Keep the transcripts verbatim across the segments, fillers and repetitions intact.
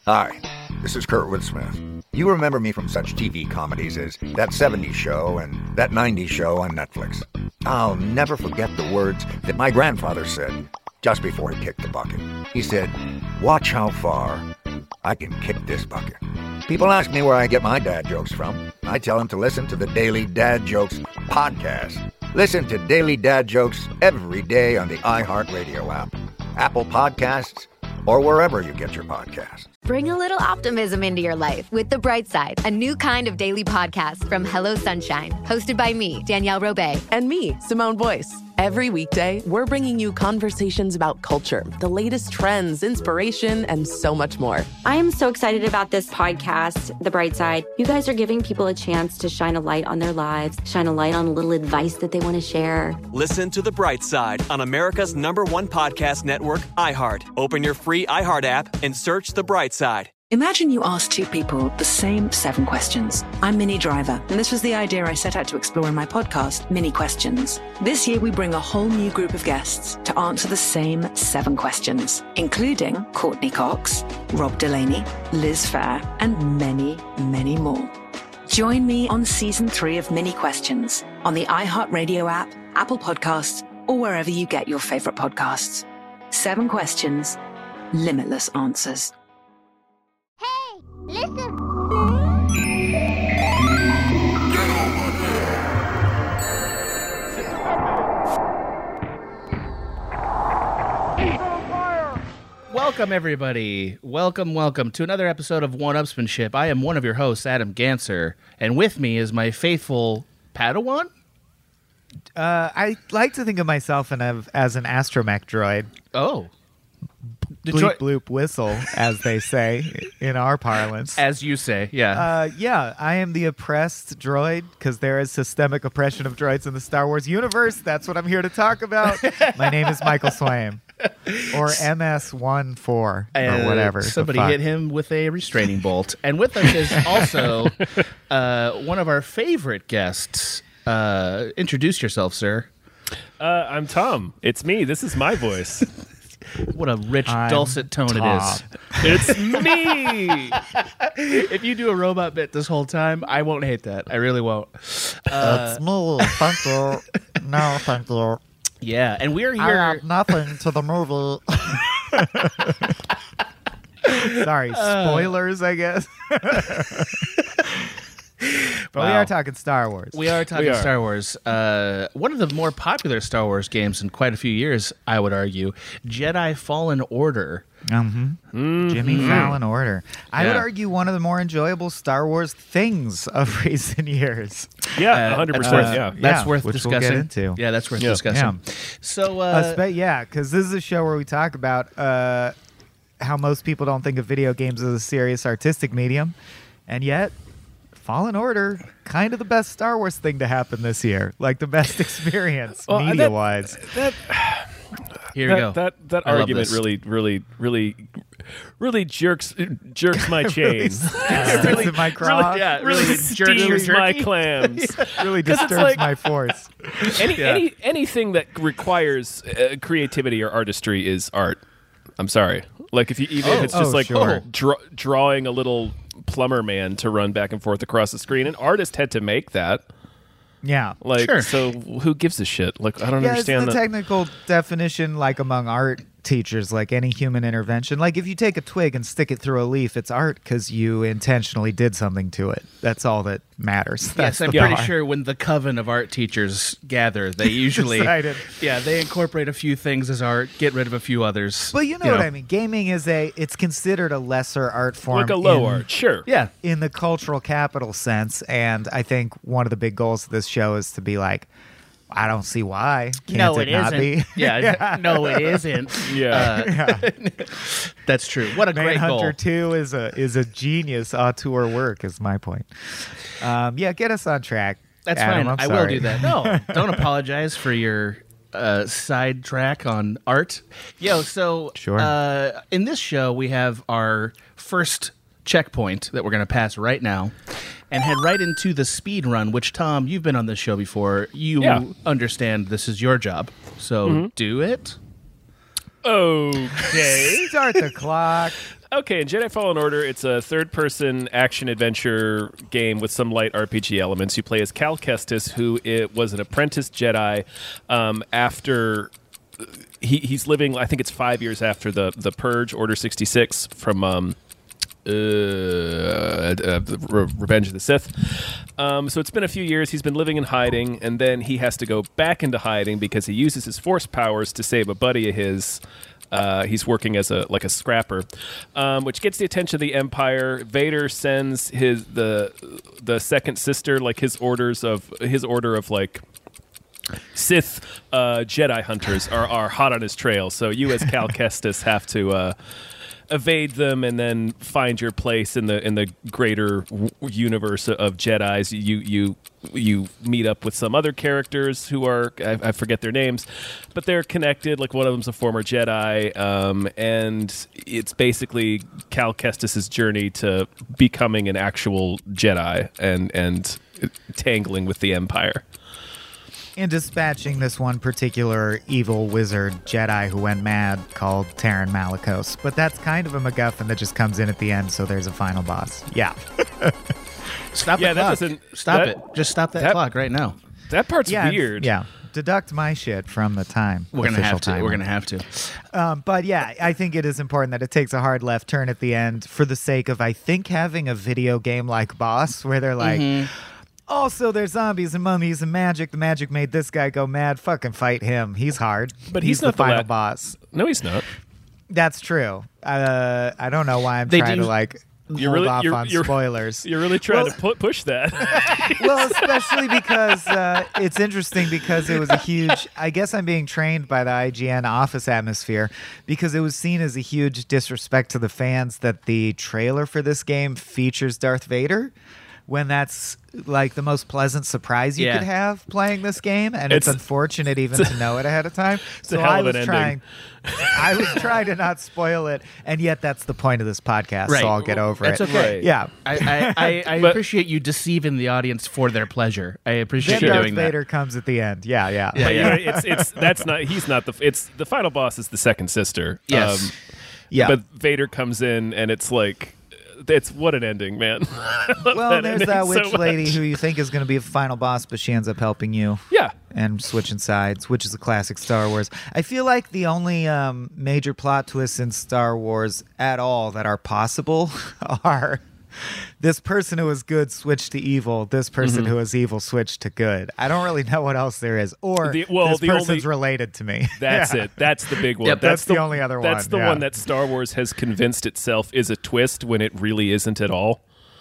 Hi, this is Kurtwood Smith. You remember me from such T V comedies as That seventies Show and That nineties Show on Netflix. I'll never forget the words that my grandfather said just before he kicked the bucket. He said, "Watch how far I can kick this bucket." People ask me where I get my dad jokes from. I tell them to listen to the Daily Dad Jokes podcast. Listen to Daily Dad Jokes every day on the iHeartRadio app, Apple Podcasts, or wherever you get your podcasts. Bring a little optimism into your life with The Bright Side, a new kind of daily podcast from Hello Sunshine, hosted by me, Danielle Robay. And me, Simone Boyce. Every weekday, we're bringing you conversations about culture, the latest trends, inspiration, and so much more. I am so excited about this podcast, The Bright Side. You guys are giving people a chance to shine a light on their lives, shine a light on a little advice that they want to share. Listen to The Bright Side on America's number one podcast network, iHeart. Open your free iHeart app and search The Bright Side. Imagine you ask two people the same seven questions. I'm Minnie Driver, and this was the idea I set out to explore in my podcast, Mini Questions. This year, we bring a whole new group of guests to answer the same seven questions, including Courtney Cox, Rob Delaney, Liz Fair, and many, many more. Join me on season three of Mini Questions on the iHeartRadio app, Apple Podcasts, or wherever you get your favorite podcasts. Seven questions, limitless answers. Listen. Welcome, everybody. Welcome, welcome to another episode of One-Upsmanship. I am one of your hosts, Adam Ganser, and with me is my faithful Padawan? Uh, I like to think of myself in a, as an astromech droid. Oh. Bleep, bloop, whistle, as they say in our parlance. As you say, yeah. Uh, yeah, I am the oppressed droid, because there is systemic oppression of droids in the Star Wars universe. That's what I'm here to talk about. My name is Michael Swaim. Or M S fourteen, or uh, whatever. Somebody hit him with a restraining bolt. And with us is also uh, one of our favorite guests. Uh, introduce yourself, sir. Uh, I'm Tom. It's me. This is my voice. What a rich, I'm dulcet tone Tom. it is. It's me. If you do a robot bit this whole time, I won't hate that. I really won't. Uh, It's me. Thank you. No, thank you. Yeah, and we're here. I have nothing to the movie. Sorry, spoilers, I guess. But Wow. we are talking Star Wars. We are talking We are. Star Wars. Uh, one of the more popular Star Wars games in quite a few years, I would argue, Jedi Fallen Order. Mm-hmm. Jimmy Fallon Order. I would Yeah. argue one of the more enjoyable Star Wars things of recent years. Yeah, Uh, one hundred that's percent. worth- Yeah. That's Yeah, worth which discussing. we'll get into. Yeah, that's worth Yeah. discussing. So, uh, Uh, spe- yeah, because this is a show where we talk about uh, how most people don't think of video games as a serious artistic medium, and yet Fallen Order, kind of the best Star Wars thing to happen this year, like the best experience Well, that- media-wise. That here we that, go. that that I love argument this. really, really, really, really jerks jerks my chains. really, my craw, really- yeah, really really jerks your steams my jerky. clams. really it's disturbs like- my force. Any Yeah. any anything that requires uh, creativity or artistry is art. I'm sorry. Like if you even if it's just Oh, like sure. draw, drawing a little plumber man to run back and forth across the screen, an artist had to make that. Yeah. Like, Sure. so who gives a shit? Like, I don't Yeah, it's understand the that. technical definition, like among art teachers, like any human intervention. Like if you take a twig and stick it through a leaf, it's art because you intentionally did something to it. That's all that matters. That's Yes, I'm the pretty bar. sure when the coven of art teachers gather, they usually, Decided. yeah, they incorporate a few things as art, get rid of a few others. But you know what I mean. Gaming is a, it's considered a lesser art form. like a low in, art, sure. Yeah, in the cultural capital sense. And I think one of the big goals of this show is to be like, I don't see why. Can't no, it, it not isn't. be? Yeah, no, it isn't. Yeah. Uh, that's true. What a great goal. Manhunter two is a is a genius auteur work, is my point. Um, yeah, get us on track. That's Adam, fine. I'm I will sorry. do that. No, don't apologize for your uh, sidetrack on art. Yo, so Sure. uh, in this show, we have our first checkpoint that we're going to pass right now and head right into the speed run, which, Tom, you've been on this show before. You Yeah. understand this is your job. So Mm-hmm. do it. Okay. Start the clock. Okay, in Jedi Fallen Order, it's a third-person action-adventure game with some light R P G elements. You play as Cal Kestis, who it was an apprentice Jedi um, after... He, he's living, I think it's five years after the, the Purge, Order sixty-six, from... Um, Uh, uh, Re- Revenge of the Sith. Um, so it's been a few years. He's been living in hiding, and then he has to go back into hiding because he uses his Force powers to save a buddy of his. Uh, he's working as a like a scrapper, um, which gets the attention of the Empire. Vader sends his the the second sister like his orders of his order of like. Sith uh, Jedi hunters are, are hot on his trail, so you as Cal Kestis have to uh, evade them and then find your place in the in the greater w- universe of Jedis. You you you meet up with some other characters who are I, I forget their names, but they're connected. Like one of them's a former Jedi, um, and it's basically Cal Kestis' journey to becoming an actual Jedi and and tangling with the Empire. And dispatching this one particular evil wizard Jedi who went mad called Taron Malicos. But that's kind of a MacGuffin that just comes in at the end, so there's a final boss. Yeah. Stop yeah, the that clock. doesn't Stop that, it. Just stop that, that clock right now. That part's yeah, weird. Yeah. Deduct my shit from the time. We're gonna have to. Timer. We're gonna have to. Um, but yeah, I think it is important that it takes a hard left turn at the end for the sake of, I think, having a video game like boss where they're like, Mm-hmm. also there's zombies and mummies and magic. The magic made this guy go mad. Fucking fight him. He's hard. But he's, he's not the final la- boss. No, he's not. That's true. Uh, I don't know why I'm They trying do- to like You're hold really off you're, on you're, spoilers. You're really trying Well- to pu- push that. Well, especially because uh, it's interesting because it was a huge. I guess I'm being trained by the I G N office atmosphere because it was seen as a huge disrespect to the fans that the trailer for this game features Darth Vader. When that's like the most pleasant surprise you Yeah. could have playing this game, and it's, It's- unfortunate even to know it ahead of time. a So hell I of was an trying, ending. I was trying to not spoil it, and yet that's the point of this podcast. Right. So I'll get over That's it. okay. Right. Yeah. I, I, I, I But- appreciate you deceiving the audience for their pleasure. I appreciate Then you Darth doing Vader that. comes at the end. Yeah, yeah. Yeah, But, you yeah. know, it's it's that's not he's not the it's the final boss is the second sister. Yes. Um, Yeah. But Vader comes in and it's like it's what an ending, man. I love Well, that there's ending that so witch lady much. who you think is going to be a final boss, but she ends up helping you. Yeah. And switching sides, which is a classic Star Wars. I feel like the only um, major plot twists in Star Wars at all that are possible are this person who was good switched to evil, this person Mm-hmm. who was evil switched to good. I don't really know what else there is. Or The- well, this the person's only- related to me. That's Yeah. it. That's the big one. Yep, that's the only other That's one, the yeah. one that Star Wars has convinced itself is a twist when it really isn't at all.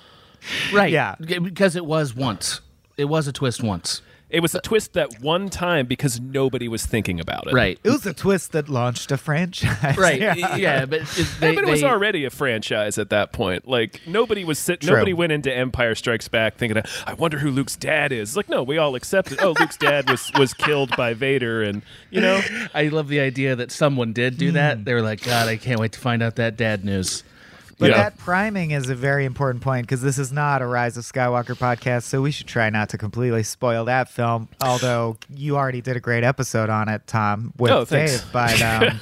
Right. Yeah. G- Because it was once. It was a twist once. It was a twist that one time because nobody was thinking about it. Right. It was a twist that launched a franchise. Right. Yeah. Yeah, but it, they, Yeah, but it was they- already a franchise at that point. Like nobody was sit- True. nobody went into Empire Strikes Back thinking, "I wonder who Luke's dad is." Like, no, we all accepted. Oh, Luke's dad was was killed by Vader, and you know, I love the idea that someone did do that. They were like, God, I can't wait to find out that dad news. But Yeah. that priming is a very important point because this is not a Rise of Skywalker podcast, so we should try not to completely spoil that film. Although you already did a great episode on it, Tom, with Oh, thanks. Dave. But um,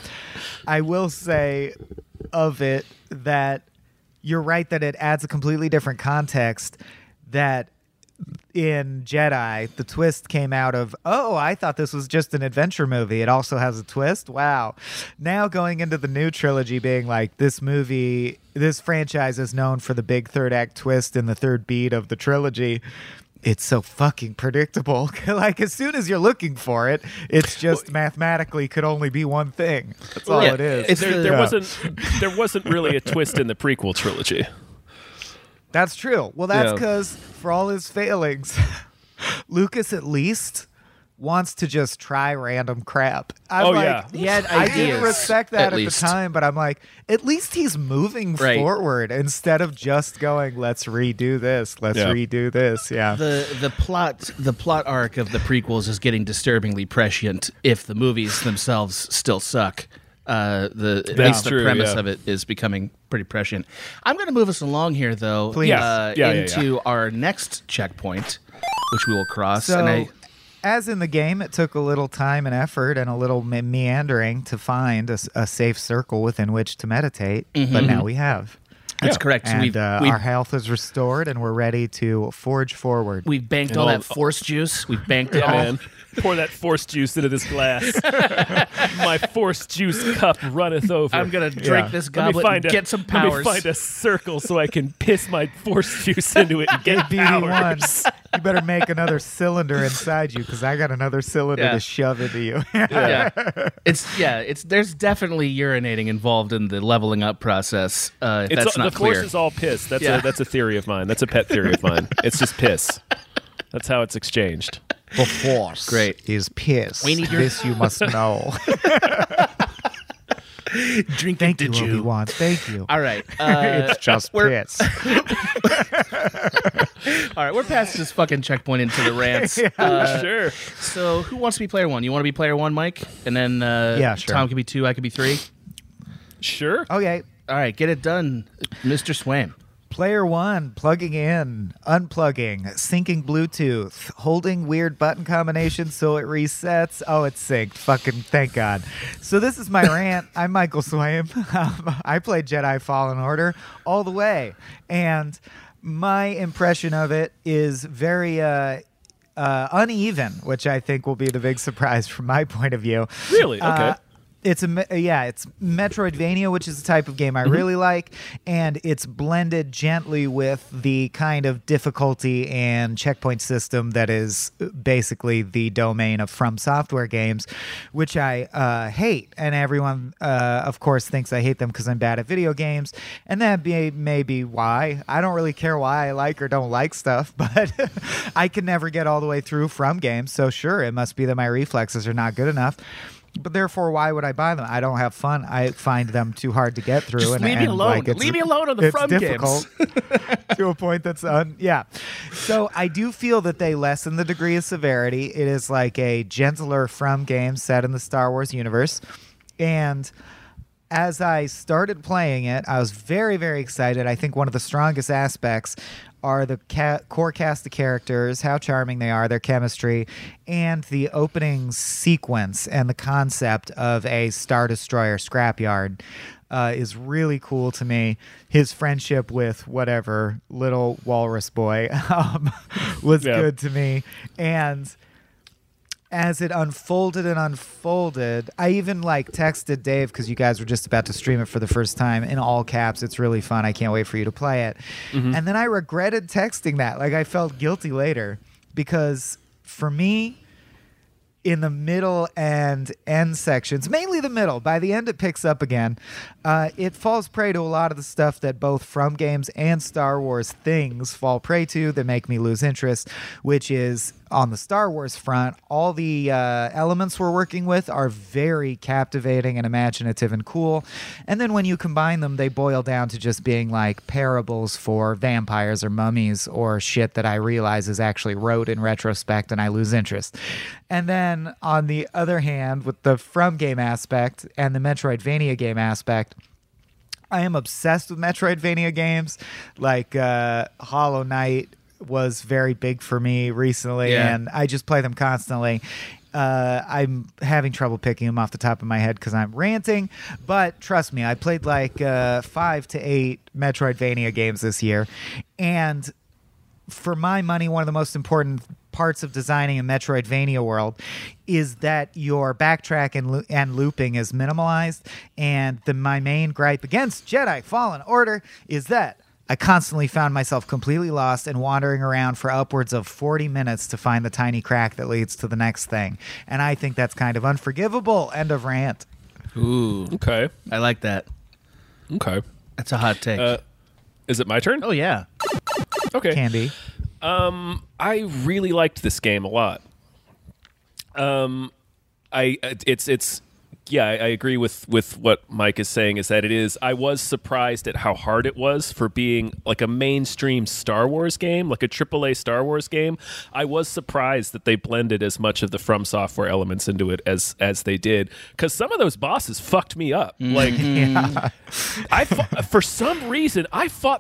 I will say of it that you're right that it adds a completely different context. That in Jedi, the twist came out of, oh, I thought this was just an adventure movie. It also has a twist. Wow. Now going into the new trilogy being like, this movie, this franchise is known for the big third act twist in the third beat of the trilogy. It's so fucking predictable. Like, as soon as you're looking for it, it's just mathematically could only be one thing. That's all Yeah, it is. it's there, the- there Yeah. wasn't there wasn't really a twist in the prequel trilogy. That's true. Well, that's Yeah. because for all his failings, Lucas at least wants to just try random crap. I'm Oh, like, yeah. He had I didn't ideas, respect that at at, least. the time, but I'm like, at least he's moving Right. forward instead of just going, let's redo this, let's Yeah. redo this. Yeah. The the plot the plot arc of the prequels is getting disturbingly prescient if the movies themselves still suck. Uh, the at That's least the true, premise yeah. of it is becoming pretty prescient. I'm going to move us along here, though, Please. uh, Yeah, yeah, into our next checkpoint, which we will cross. So and I, as in the game, it took a little time and effort and a little me- meandering to find a, s- a safe circle within which to meditate. Mm-hmm. But now we have. That's correct. So And we've, uh, we've, our health is restored, and we're ready to forge forward. we've banked And all all- that force juice. We've banked it Yeah, all. man. Pour that force juice into this glass. My force juice cup runneth over. I'm going to drink Yeah. this Let me goblet find and a, get some Let me powers. find a circle so I can piss my force juice into it and get B D one, powers. you better make another cylinder inside you because I got another cylinder Yeah. to shove into you. yeah. It's yeah, it's there's definitely urinating involved in the leveling up process. Uh, if It's that's all, not the force clear. is all piss. That's Yeah. a that's a theory of mine. That's a pet theory of mine. It's just piss. That's how it's exchanged. The force Great. is piss. We need your- This you must know. Drink Thank it, you, did you? Obi-Wan. Thank you. All right. Uh, It's just we're- piss. all right, we're past this fucking checkpoint into the rants. Uh, Sure. so who wants to be player one? You want to be player one, Mike? And then uh, Yeah, sure. Tom could be two, I could be three. Sure. Okay. All right, get it done, Mister Swam. Player one, plugging in, unplugging, syncing Bluetooth, holding weird button combinations so it resets. Oh, it's synced. Fucking thank God. So this is my rant. I'm Michael Swaim. Um, I played Jedi Fallen Order all the way. And my impression of it is very uh, uh, uneven, which I think will be the big surprise from my point of view. Really? Okay. Uh, It's a me- yeah, it's Metroidvania, which is a type of game I really like, and it's blended gently with the kind of difficulty and checkpoint system that is basically the domain of From Software games, which I uh, hate. And everyone, uh, of course, thinks I hate them because I'm bad at video games, and that may, may be why. I don't really care why I like or don't like stuff, but I can never get all the way through From games, so sure, it must be that my reflexes are not good enough. But therefore, why would I buy them? I don't have fun. I find them too hard to get through. Just and, leave me and, alone. like, it's- Leave me alone on the it's From difficult to a point that's un. Yeah. So I do feel that they lessen the degree of severity. It is like a gentler From game set in the Star Wars universe, and as I started playing it, I was very, very excited. I think one of the strongest aspects are the ca- core cast of characters, how charming they are, their chemistry, and the opening sequence and the concept of a Star Destroyer scrapyard uh, is really cool to me. His friendship with whatever little walrus boy um, was Yeah. good to me. And as it unfolded and unfolded, I even like texted Dave because you guys were just about to stream it for the first time in all caps. It's really fun. I can't wait for you to play it. And then I regretted texting that. Like I felt guilty later because for me, in the middle and end sections, mainly the middle. By the end, it picks up again. Uh, it falls prey to a lot of the stuff that both From games and Star Wars things fall prey to that make me lose interest, which is on the Star Wars front, all the uh, elements we're working with are very captivating and imaginative and cool. And then when you combine them, they boil down to just being like parables for vampires or mummies or shit that I realize is actually wrote in retrospect and I lose interest. And then on the other hand, with the From game aspect and the Metroidvania game aspect, I am obsessed with Metroidvania games. Like uh, Hollow Knight was very big for me recently, Yeah. and I just play them constantly. Uh, I'm having trouble picking them off the top of my head because I'm ranting, but trust me, I played like uh, five to eight Metroidvania games this year, and for my money, one of the most important parts of designing a Metroidvania world is that your backtrack and, lo- and looping is minimalized. And the, my main gripe against Jedi Fallen Order is that I constantly found myself completely lost and wandering around for upwards of forty minutes to find the tiny crack that leads to the next thing. And I think that's kind of unforgivable. End of rant. Ooh, Okay. I like that. Okay. That's a hot take. Uh, is it my turn? oh yeah. Okay. Can be. Um, I really liked this game a lot. Um, I it's it's yeah, I, I agree with with what Mike is saying. Is that it is? I was surprised at how hard it was for being like a mainstream Star Wars game, like a triple A Star Wars game. I was surprised that they blended as much of the From Software elements into it as as they did, because some of those bosses fucked me up. Like, I fought, for some reason I fought that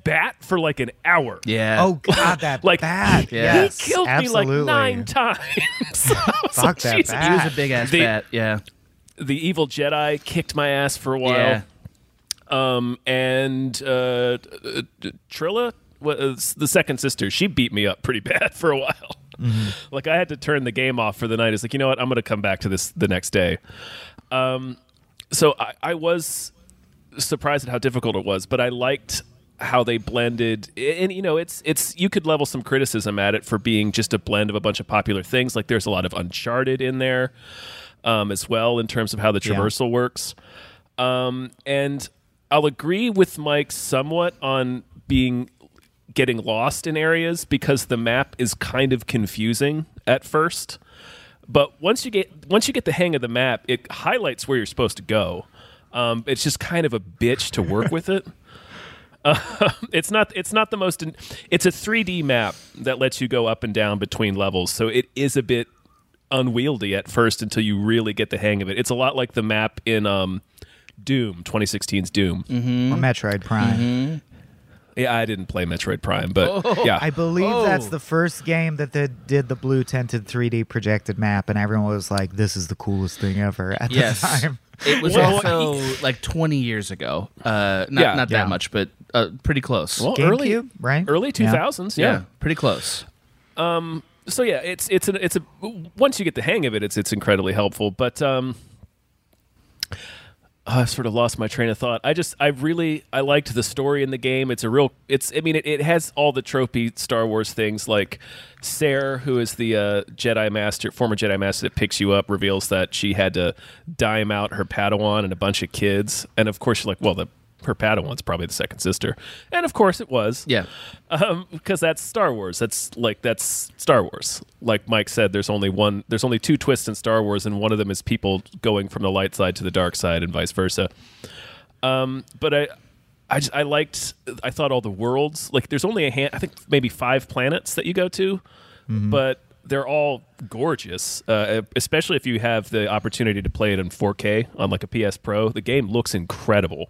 bat for like an hour. Yeah. Oh god, that Like, bat. Yeah. Yes, He killed absolutely. me like nine times. Fuck Like, that Jesus. bat. He was a big ass The- bat. Yeah. The evil Jedi kicked my ass for a while. Yeah. Um, and uh, uh, Trilla, what, uh, the second sister, she beat me up pretty bad for a while. Mm-hmm. Like I had to turn the game off for the night. It's like, you know what? I'm going to come back to this the next day. Um, so I, I was surprised at how difficult it was, but I liked how they blended. And you know, it's it's you could level some criticism at it for being just a blend of a bunch of popular things. Like there's a lot of Uncharted in there um, as well in terms of how the Yeah. traversal works. Um, and I'll agree with Mike somewhat on being getting lost in areas because the map is kind of confusing at first. But once you get once you get the hang of the map, it highlights where you're supposed to go. Um, it's just kind of a bitch to work with it. Uh, it's not it's not the most. It's a three D map that lets you go up and down between levels, so it is a bit unwieldy at first until you really get the hang of it. It's a lot like the map in um, Doom, twenty sixteen's Doom. Mm-hmm. Or Metroid Prime. Mm-hmm. Yeah, I didn't play Metroid Prime, but Oh. yeah, I believe Oh. that's the first game that they did the blue tinted three D projected map, and everyone was like, "This is the coolest thing ever." At Yes. the time, It was Well, also like twenty years ago. Uh, not Yeah. not Yeah. that much, but uh, pretty close. Well, early GameCube, right? early two Yeah. thousands. yeah. Yeah. pretty close. So yeah, it's it's a, it's a once you get the hang of it, it's it's incredibly helpful. But um, I sort of lost my train of thought. I just I really I liked the story in the game. It's a real it's I mean it, it has all the tropey Star Wars things like Sarah, who is the uh, Jedi Master, former Jedi Master that picks you up, reveals that she had to dime out her Padawan and a bunch of kids, and of course you're like, well, the her Padawan's probably the second sister, and of course it was. Yeah. Um, because that's Star Wars. That's like that's Star Wars. Like Mike said, there's only one. There's only two twists in Star Wars, and one of them is people going from the light side to the dark side, and vice versa. Um, but I, I, just, I liked. I thought all the worlds. Like, there's only a hand. I think maybe five planets that you go to, but they're all gorgeous. Uh, especially if you have the opportunity to play it in four K on like a P S Pro. The game looks incredible.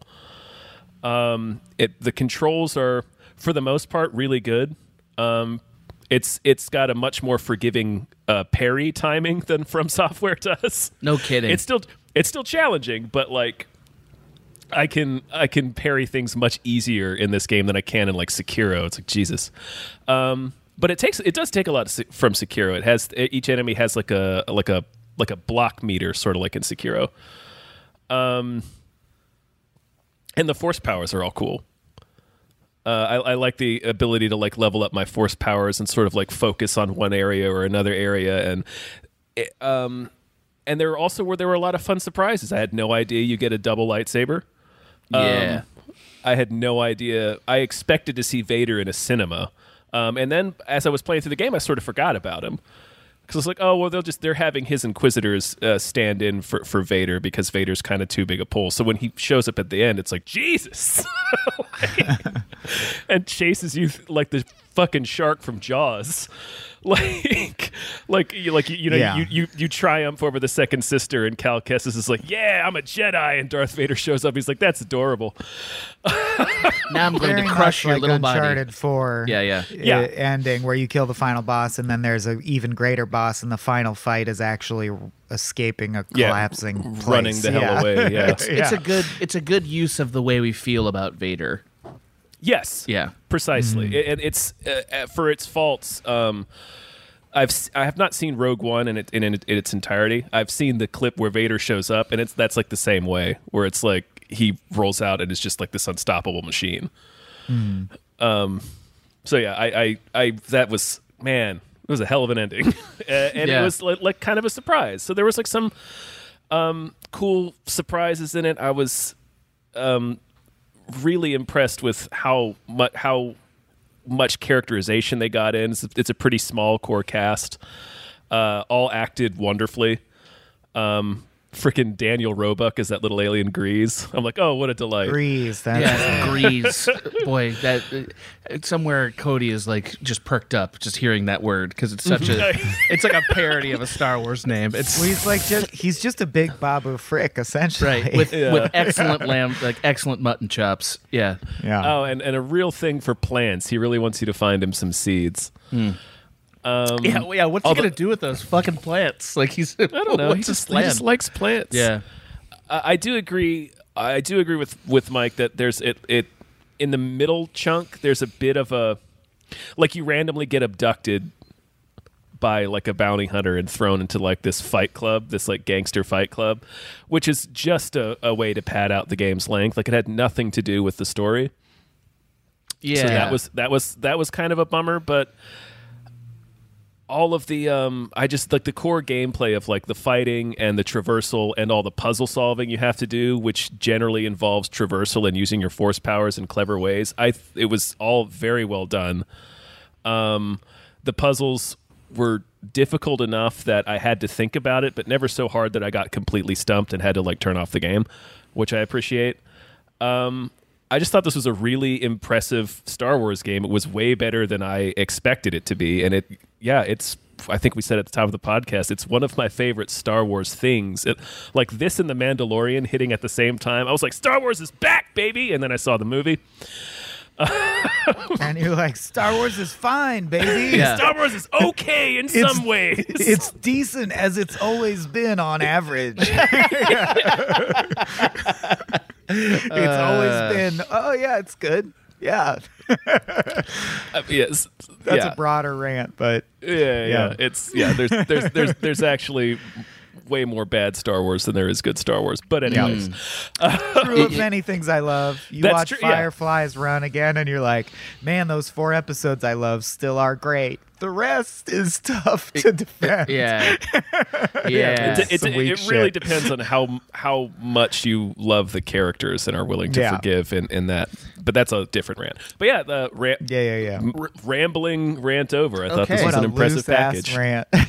Um, it the controls are, for the most part, really good. Um, it's it's got a much more forgiving uh, parry timing than From Software does. No kidding. It's still it's still challenging, but like I can I can parry things much easier in this game than I can in like Sekiro. It's like Jesus. Um, but it takes it does take a lot from Sekiro. It has each enemy has like a like a like a block meter, sort of like in Sekiro. Um. And the force powers are all cool. Uh, I, I like the ability to like level up my force powers and sort of like focus on one area or another area, and it, um, and there also were there were a lot of fun surprises. I had no idea you get a double lightsaber. Yeah. Um, I had no idea. I expected to see Vader in a cinema, um, and then as I was playing through the game, I sort of forgot about him. Because it's like, oh, well, they'll just, they're having his Inquisitors uh, stand in for, for Vader because Vader's kind of too big a pull. So when he shows up at the end, it's like, Jesus! Like, and chases you like the fucking shark from Jaws. Like, like, you, like you know, Yeah. you, you you triumph over the second sister, and Cal Kestis is like, yeah, I'm a Jedi. And Darth Vader shows up. He's like, that's adorable. Now I'm going Very to crush much your like little Uncharted body. four Yeah, yeah. uh, Yeah. ending where you kill the final boss, and then there's an even greater boss, and the final fight is actually escaping a Yeah, collapsing place. running the hell Yeah. away, yeah. It's, it's a good it's a good use of the way we feel about Vader. Yes. Yeah. Precisely. It, it- it's uh, uh, for its faults. Um, I've s- I have not seen Rogue One in, it, in, in, in its entirety. I've seen the clip where Vader shows up, and it's that's like the same way, where it's like he rolls out and is just like this unstoppable machine. Um. So yeah, I, I I that was man, it was a hell of an ending, uh, and Yeah. it was like, like kind of a surprise. So there was like some um cool surprises in it. I was um really impressed with how much how much characterization they got in. It's a, it's a pretty small core cast. Uh, all acted wonderfully. Um, freaking Daniel Roebuck as that little alien Grease. I'm like, oh, what a delight. Grease. That's Yeah, Grease. Boy, that uh, somewhere Cody is like just perked up just hearing that word because it's such a it's like a parody of a Star Wars name. It's Well, he's like just he's just a big Babu Frick essentially. right with Yeah. with excellent lamb, like excellent mutton chops. Yeah. yeah. Oh, and, and a real thing for plants. He really wants you to find him some seeds. Um, Yeah, well, yeah. What's he although- gonna do with those fucking plants? Like he's I I don't know. He just, he just likes plants. Yeah. I, I do agree. I do agree with, with Mike that there's it it in the middle chunk. There's a bit of a like you randomly get abducted by like a bounty hunter and thrown into like this fight club, this like gangster fight club, which is just a, a way to pad out the game's length. Like it had nothing to do with the story. Yeah. So that was that was that was kind of a bummer, but all of the um I just like the core gameplay of like the fighting and the traversal and all the puzzle solving you have to do, which generally involves traversal and using your force powers in clever ways. I th- it was all very well done. Um the puzzles were difficult enough that I had to think about it, but never so hard that I got completely stumped and had to like turn off the game, which I appreciate. Um I just thought this was a really impressive Star Wars game. It was way better than I expected it to be. And it, yeah, it's, I think we said at the top of the podcast, it's one of my favorite Star Wars things. It, like this and The Mandalorian hitting at the same time. I was like, Star Wars is back, baby. And then I saw the movie. And you're like, Star Wars is fine, baby. Yeah. Star Wars is okay in It's- some ways. It's decent as it's always been on average. It's always been, oh, yeah, it's good. Yeah. Uh, yes. That's yeah. a broader rant, but Yeah, yeah, Yeah. It's yeah. There's there's there's there's actually way more bad Star Wars than there is good Star Wars. But anyways, true of many things I love. You That's watch true, yeah. Fireflies run again, and you're like, man, those four episodes I love still are great. The rest is tough to defend. Yeah. Yeah. it, it, some it, weak it really shit. depends on how how much you love the characters and are willing to Yeah. forgive in, in that. But that's a different rant. But yeah, the ra- Yeah, yeah, yeah. r- rambling rant over. I thought Okay. this was What an a impressive loose-ass package.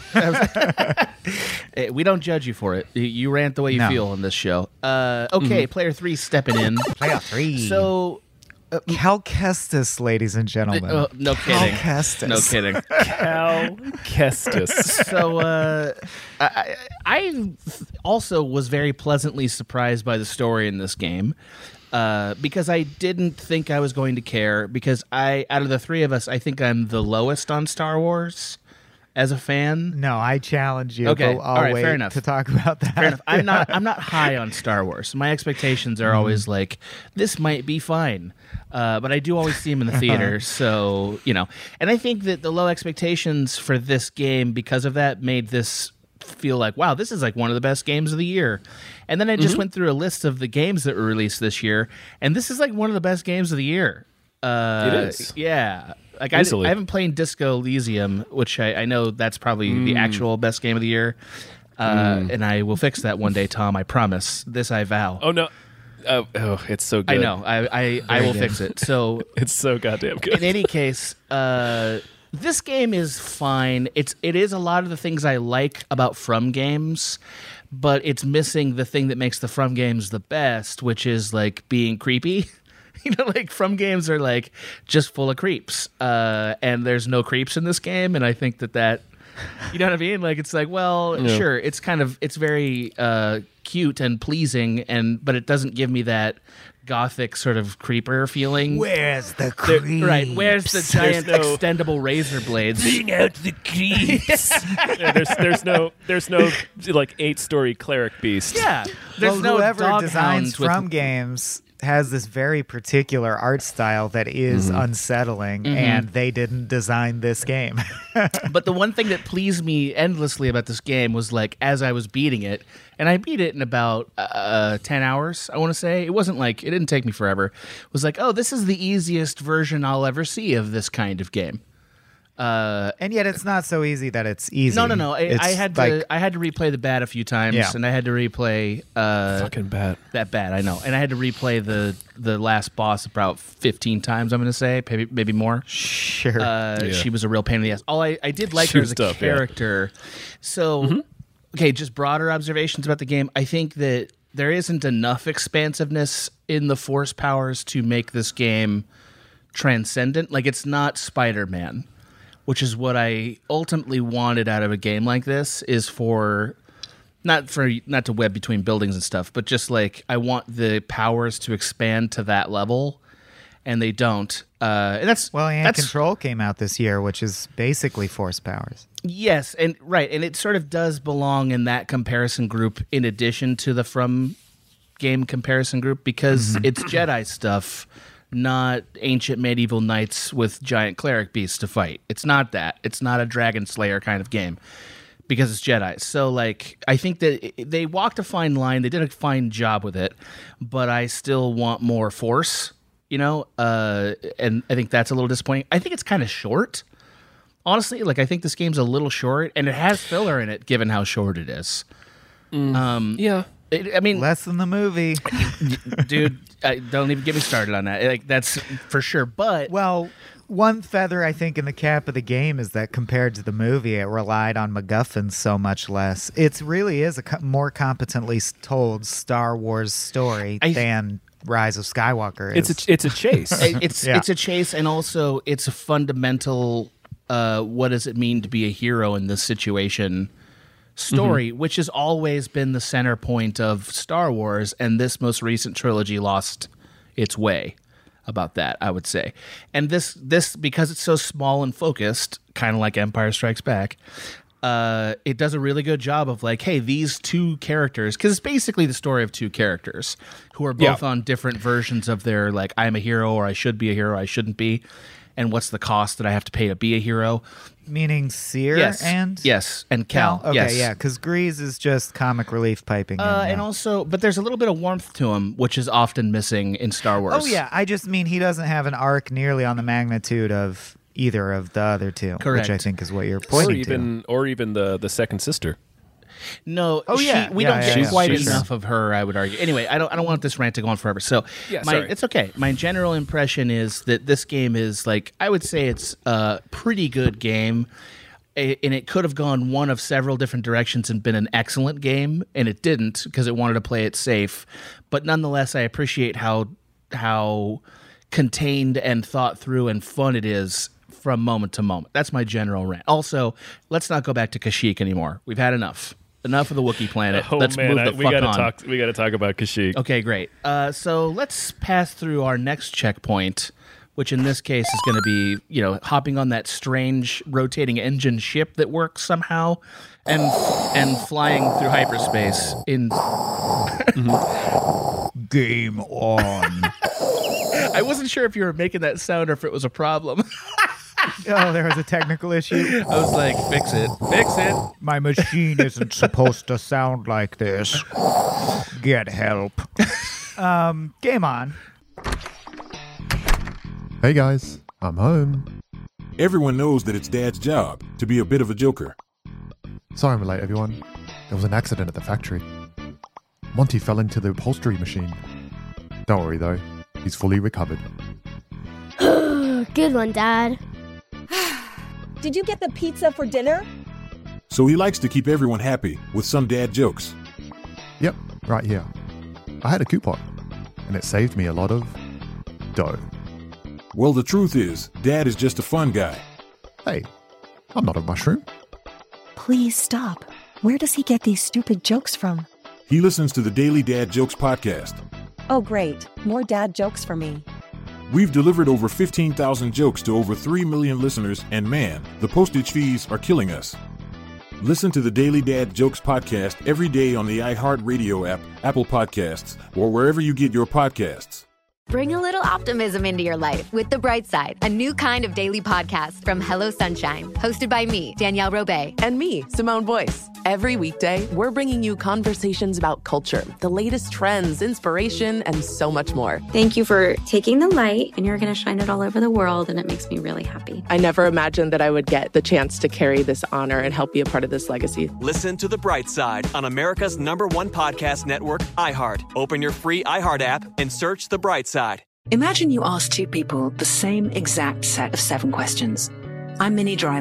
rant. Eh, we don't judge you for it. You- You rant the way you No. feel on this show. Uh, okay, player three stepping in. Player three. So, Cal Kestis, ladies and gentlemen. uh, no Cal kidding. Kestis. No kidding. Cal Kestis. So, uh, I, I also was very pleasantly surprised by the story in this game. Uh, because I didn't think I was going to care. Because I, out of the three of us, I think I'm the lowest on Star Wars as a fan. No, I challenge you. Okay, But I'll all right, wait fair enough. to talk about that. Fair enough. I'm not. I'm not high on Star Wars. My expectations are always like this might be fine, uh, but I do always see them in the theater. So you know, and I think that the low expectations for this game because of that made this feel like wow, this is like one of the best games of the year. And then I just went through a list of the games that were released this year, and this is like one of the best games of the year. Uh, It is. yeah. Like I, Easily. I haven't played Disco Elysium, which I, I know that's probably the actual best game of the year. Uh, And I will fix that one day, Tom. I promise. This I vow. Oh no. Oh, oh, it's so good. I know. I I, I will fix it. So It's so goddamn in good. any case, uh, this game is fine. It's it is a lot of the things I like about From games, but it's missing the thing that makes the From games the best, which is like being creepy. You know, like From games are like just full of creeps, uh, and there's no creeps in this game, and I think that that, you know what I mean? Like it's like, well, sure, it's kind of it's very uh, cute and pleasing, and but it doesn't give me that gothic sort of creeper feeling. Where's the creep? Right, where's the giant no- extendable razor blades? Bring out the creeps. yeah, there's there's no there's no like eight story cleric beast. Yeah, there's well, no whoever dog designs hounds with- From games has this very particular art style that is unsettling, and they didn't design this game. But the one thing that pleased me endlessly about this game was like as I was beating it, and I beat it in about uh, ten hours, I want to say. It wasn't like, it didn't take me forever. It was like, oh, this is the easiest version I'll ever see of this kind of game. Uh, And yet, it's not so easy that it's easy. no, no, no. I, It's I had like, to. I had to replay the bat a few times, Yeah. and I had to replay uh, Fucking bad. that bat. I know, and I had to replay the the last boss about fifteen times. I'm going to say, maybe maybe more. Sure. Uh, Yeah. She was a real pain in the ass. All I, I did like She her was as a tough, yeah. character. So okay, just broader observations about the game. I think that there isn't enough expansiveness in the force powers to make this game transcendent. Like, it's not Spider-Man, which is what I ultimately wanted out of a game like this, is for not for not to web between buildings and stuff, but just like I want the powers to expand to that level, and they don't. Uh, and that's well, and that's, Control came out this year, which is basically force powers. Yes, and right, and it sort of does belong in that comparison group in addition to the From game comparison group, because mm-hmm. it's Jedi stuff, not ancient medieval knights with giant cleric beasts to fight. It's not that. It's not a Dragon Slayer kind of game, because it's Jedi. So, like, I think that they walked a fine line. They did a fine job with it, but I still want more force, you know? Uh, and I think that's a little disappointing. I think it's kind of short. Honestly, like, I think this game's a little short, and it has filler in it, given how short it is. Mm. Um, yeah. It, I mean, less than the movie. Dude, uh, don't even get me started on that. Like, that's for sure. But, well, one feather, I think, in the cap of the game is that compared to the movie, it relied on MacGuffins so much less. It really is a co- more competently told Star Wars story I, than Rise of Skywalker is. It's a, it's a chase. it's yeah. It's a chase, and also it's a fundamental, uh, what does it mean to be a hero in this situation story, mm-hmm. which has always been the center point of Star Wars, and this most recent trilogy lost its way about that, I would say. And this, this because it's so small and focused, kind of like Empire Strikes Back, uh, it does a really good job of like, hey, these two characters, because it's basically the story of two characters who are both yeah. on different versions of their, like, I'm a hero, or I should be a hero, I shouldn't be, and what's the cost that I have to pay to be a hero. Meaning Seer yes. and? Yes, and Cal. Cal? Okay, yes. yeah, because Grease is just comic relief piping. Uh, in, and also, but there's a little bit of warmth to him, which is often missing in Star Wars. Oh, yeah, I just mean he doesn't have an arc nearly on the magnitude of either of the other two. Correct. Which I think is what you're pointing or even, to. Or even the, the second sister. No, oh, she, yeah. we yeah, don't yeah, get yeah. quite She's enough sure. of her, I would argue. Anyway, I don't I don't want this rant to go on forever. So yeah, my, sorry. it's okay. My general impression is that this game is, like, I would say it's a pretty good game, and it could have gone one of several different directions and been an excellent game, and it didn't because it wanted to play it safe. But nonetheless, I appreciate how how contained and thought through and fun it is from moment to moment. That's my general rant. Also, let's not go back to Kashyyyk anymore. We've had enough. Enough of the Wookiee planet. Oh, let's man, move I, the we fuck gotta on. talk. We got to talk about Kashyyyk. Okay, great. Uh, so let's pass through our next checkpoint, which in this case is going to be, you know, hopping on that strange rotating engine ship that works somehow, and and flying through hyperspace in. Game on. I wasn't sure if you were making that sound or if it was a problem. Oh, there was a technical issue. I was like, fix it. Fix it. My machine isn't supposed to sound like this. Get help. Um, game on. Hey guys, I'm home. Everyone knows that it's Dad's job to be a bit of a joker. Sorry I'm late, everyone. There was an accident at the factory. Monty fell into the upholstery machine. Don't worry though, he's fully recovered. Good one, Dad. Did you get the pizza for dinner? So he likes to keep everyone happy with some dad jokes. Yep, right here. I had a coupon, and it saved me a lot of dough. Well, the truth is, Dad is just a fun guy. Hey, I'm not a mushroom. Please stop. Where does he get these stupid jokes from? He listens to the Daily Dad Jokes podcast. Oh, great. More dad jokes for me. We've delivered over fifteen thousand jokes to over three million listeners, and man, the postage fees are killing us. Listen to the Daily Dad Jokes podcast every day on the iHeartRadio app, Apple Podcasts, or wherever you get your podcasts. Bring a little optimism into your life with The Bright Side, a new kind of daily podcast from Hello Sunshine, hosted by me, Danielle Robay. And me, Simone Boyce. Every weekday, we're bringing you conversations about culture, the latest trends, inspiration, and so much more. Thank you for taking the light, and you're going to shine it all over the world, and it makes me really happy. I never imagined that I would get the chance to carry this honor and help be a part of this legacy. Listen to The Bright Side on America's number one podcast network, iHeart. Open your free iHeart app and search The Bright Side. Imagine you ask two people the same exact set of seven questions. I'm Minnie Driver,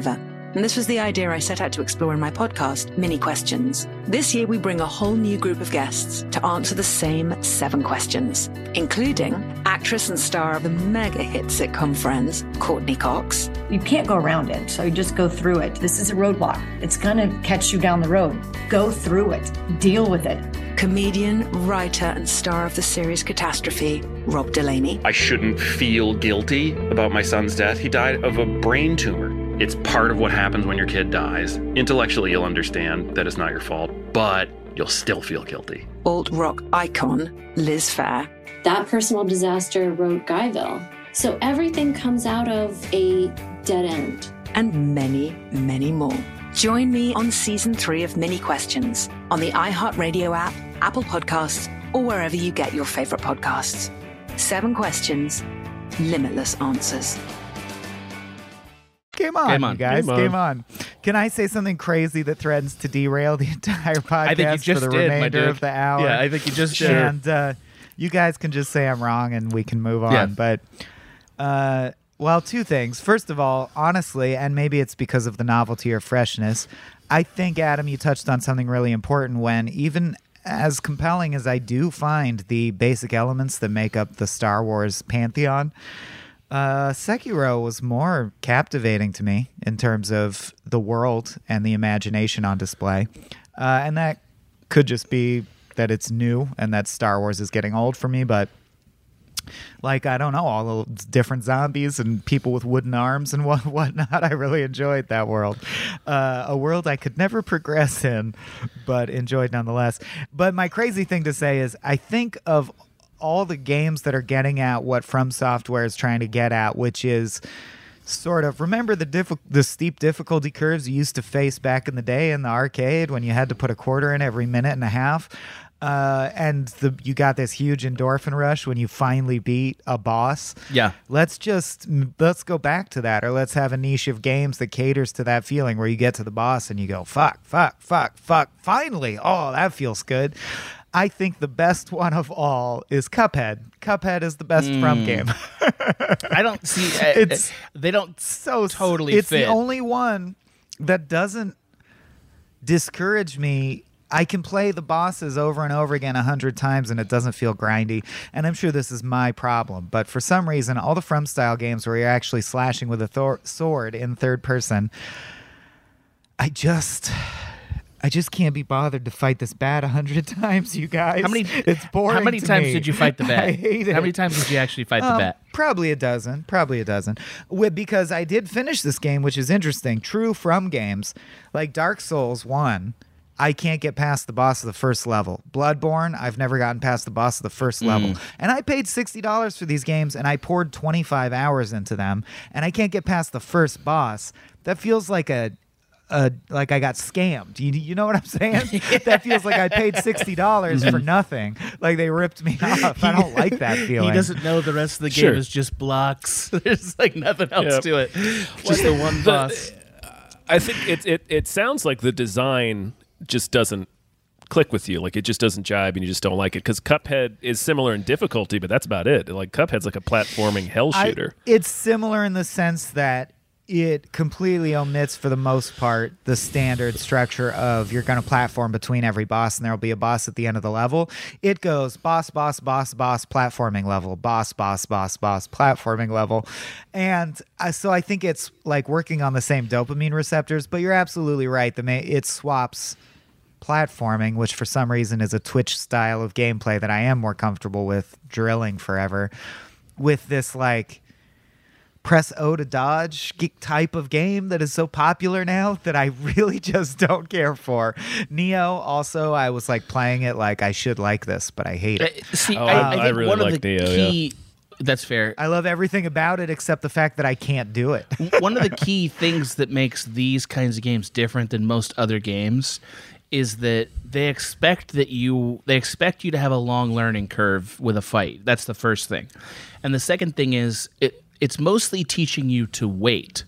and this was the idea I set out to explore in my podcast, Mini Questions. This year, we bring a whole new group of guests to answer the same seven questions, including actress and star of the mega hit sitcom Friends, Courtney Cox. You can't go around it, so you just go through it. This is a roadblock. It's gonna catch you down the road. Go through it. Deal with it. Comedian, writer, and star of the series Catastrophe, Rob Delaney. I shouldn't feel guilty about my son's death. He died of a brain tumor. It's part of what happens when your kid dies. Intellectually, you'll understand that it's not your fault, but you'll still feel guilty. Alt-rock icon, Liz Phair. That personal disaster wrote Guyville. So everything comes out of a dead end. And many, many more. Join me on season three of Mini Questions on the iHeartRadio app, Apple Podcasts, or wherever you get your favorite podcasts. Seven questions, limitless answers. Game on, Game on. you guys. Game Game on. on. Can I say something crazy that threatens to derail the entire podcast I think you just for the did, my remainder dude. of the hour? Yeah, I think you just did. And uh, you guys can just say I'm wrong and we can move on. Yeah. But, uh, well, two things. First of all, honestly, and maybe it's because of the novelty or freshness, I think, Adam, you touched on something really important when even as compelling as I do find the basic elements that make up the Star Wars pantheon, Uh, Sekiro was more captivating to me in terms of the world and the imagination on display. Uh, and that could just be that it's new and that Star Wars is getting old for me, but like, I don't know, all the different zombies and people with wooden arms and what whatnot. I really enjoyed that world. Uh, a world I could never progress in, but enjoyed nonetheless. But my crazy thing to say is I think of all the games that are getting at what From Software is trying to get at, which is sort of, remember the diff- the steep difficulty curves you used to face back in the day in the arcade when you had to put a quarter in every minute and a half? Uh, and the, you got this huge endorphin rush when you finally beat a boss. Yeah. Let's just, let's go back to that, or let's have a niche of games that caters to that feeling where you get to the boss and you go, fuck, fuck, fuck, fuck, finally. Oh, that feels good. I think the best one of all is Cuphead. Cuphead is the best Mm. From game. I don't see uh, It's they don't so totally It's fit. the only one that doesn't discourage me. I can play the bosses over and over again a hundred times and it doesn't feel grindy. And I'm sure this is my problem, but for some reason, all the From style games where you're actually slashing with a thor- sword in third person, I just, I just can't be bothered to fight this bat a hundred times. You guys, How many? It's boring. How many to times me. did you fight the bat? I hate it. How many times did you actually fight Um, the bat? Probably a dozen. Probably a dozen. Wi- Because I did finish this game, which is interesting. True From games, like Dark Souls one, I can't get past the boss of the first level. Bloodborne, I've never gotten past the boss of the first level. Mm. And I paid sixty dollars for these games, and I poured twenty-five hours into them, and I can't get past the first boss. That feels like a... Uh, like I got scammed. You, you know what I'm saying? That feels like I paid sixty dollars for nothing. Like they ripped me off. I don't like that feeling. He doesn't know the rest of the game Sure. is just blocks. There's like nothing else Yep. to it. Just the one The- boss. I think it, it it sounds like the design just doesn't click with you. Like it just doesn't jibe and you just don't like it. Because Cuphead is similar in difficulty, but that's about it. Like Cuphead's like a platforming hell I- shooter. it's similar in the sense that it completely omits, for the most part, the standard structure of you're going to platform between every boss and there will be a boss at the end of the level. It goes boss, boss, boss, boss, platforming level, boss, boss, boss, boss, platforming level. And uh, so I think it's like working on the same dopamine receptors, but you're absolutely right. The ma- it swaps platforming, which for some reason is a Twitch style of gameplay that I am more comfortable with drilling forever, with this like press O to dodge type of game that is so popular now that I really just don't care for. Neo, also, I was like playing it like I should like this, but I hate it. Uh, See, Oh, I, I- I think I really one like of the Neo, key. That's fair. I love everything about it except the fact that I can't do it. One of the key things that makes these kinds of games different than most other games is that they expect that you they expect you to have a long learning curve with a fight. That's the first thing. And the second thing is it it's mostly teaching you to wait.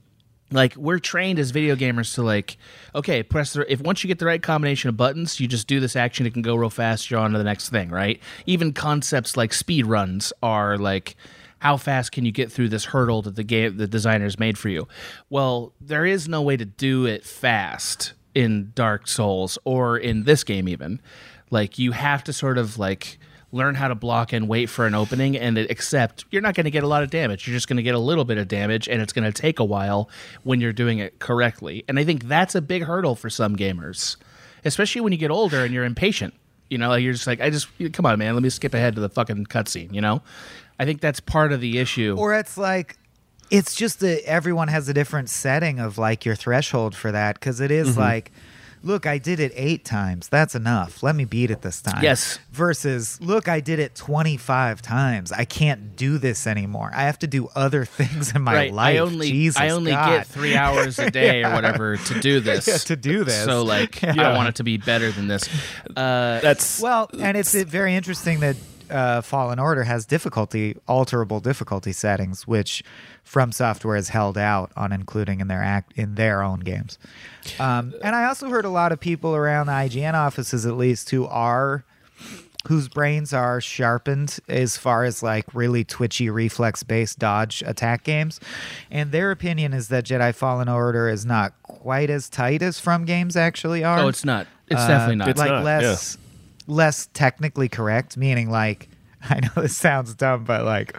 Like, we're trained as video gamers to like, okay, press the if once you get the right combination of buttons, you just do this action, it can go real fast, you're on to the next thing, right? Even concepts like speed runs are like, how fast can you get through this hurdle that the game the designers made for you? Well, there is no way to do it fast in Dark Souls or in this game even. Like, you have to sort of like learn how to block and wait for an opening, and accept you're not going to get a lot of damage. You're just going to get a little bit of damage, and it's going to take a while when you're doing it correctly. And I think that's a big hurdle for some gamers, especially when you get older and you're impatient. You know, like you're just like, I just, come on, man, let me skip ahead to the fucking cutscene, you know? I think that's part of the issue. Or it's like, it's just that everyone has a different setting of like your threshold for that, because it is Mm-hmm. like, look, I did it eight times. That's enough. Let me beat it this time. Yes. Versus, look, I did it twenty-five times. I can't do this anymore. I have to do other things in my right. life. I only, Jesus, I only God. get three hours a day Yeah. or whatever to do this. Yeah, to do this. So, like, Yeah. I want it to be better than this. Uh, That's Well, and it's uh, very interesting that uh, Fallen Order has difficulty, alterable difficulty settings, which From Software has held out on including in their act in their own games. Um, and I also heard a lot of people around the I G N offices, at least, who are whose brains are sharpened as far as like really twitchy reflex-based dodge attack games, and their opinion is that Jedi Fallen Order is not quite as tight as From games actually are. Oh, it's not. It's Uh, definitely not. It's like not, less less technically correct, meaning like, I know this sounds dumb, but like,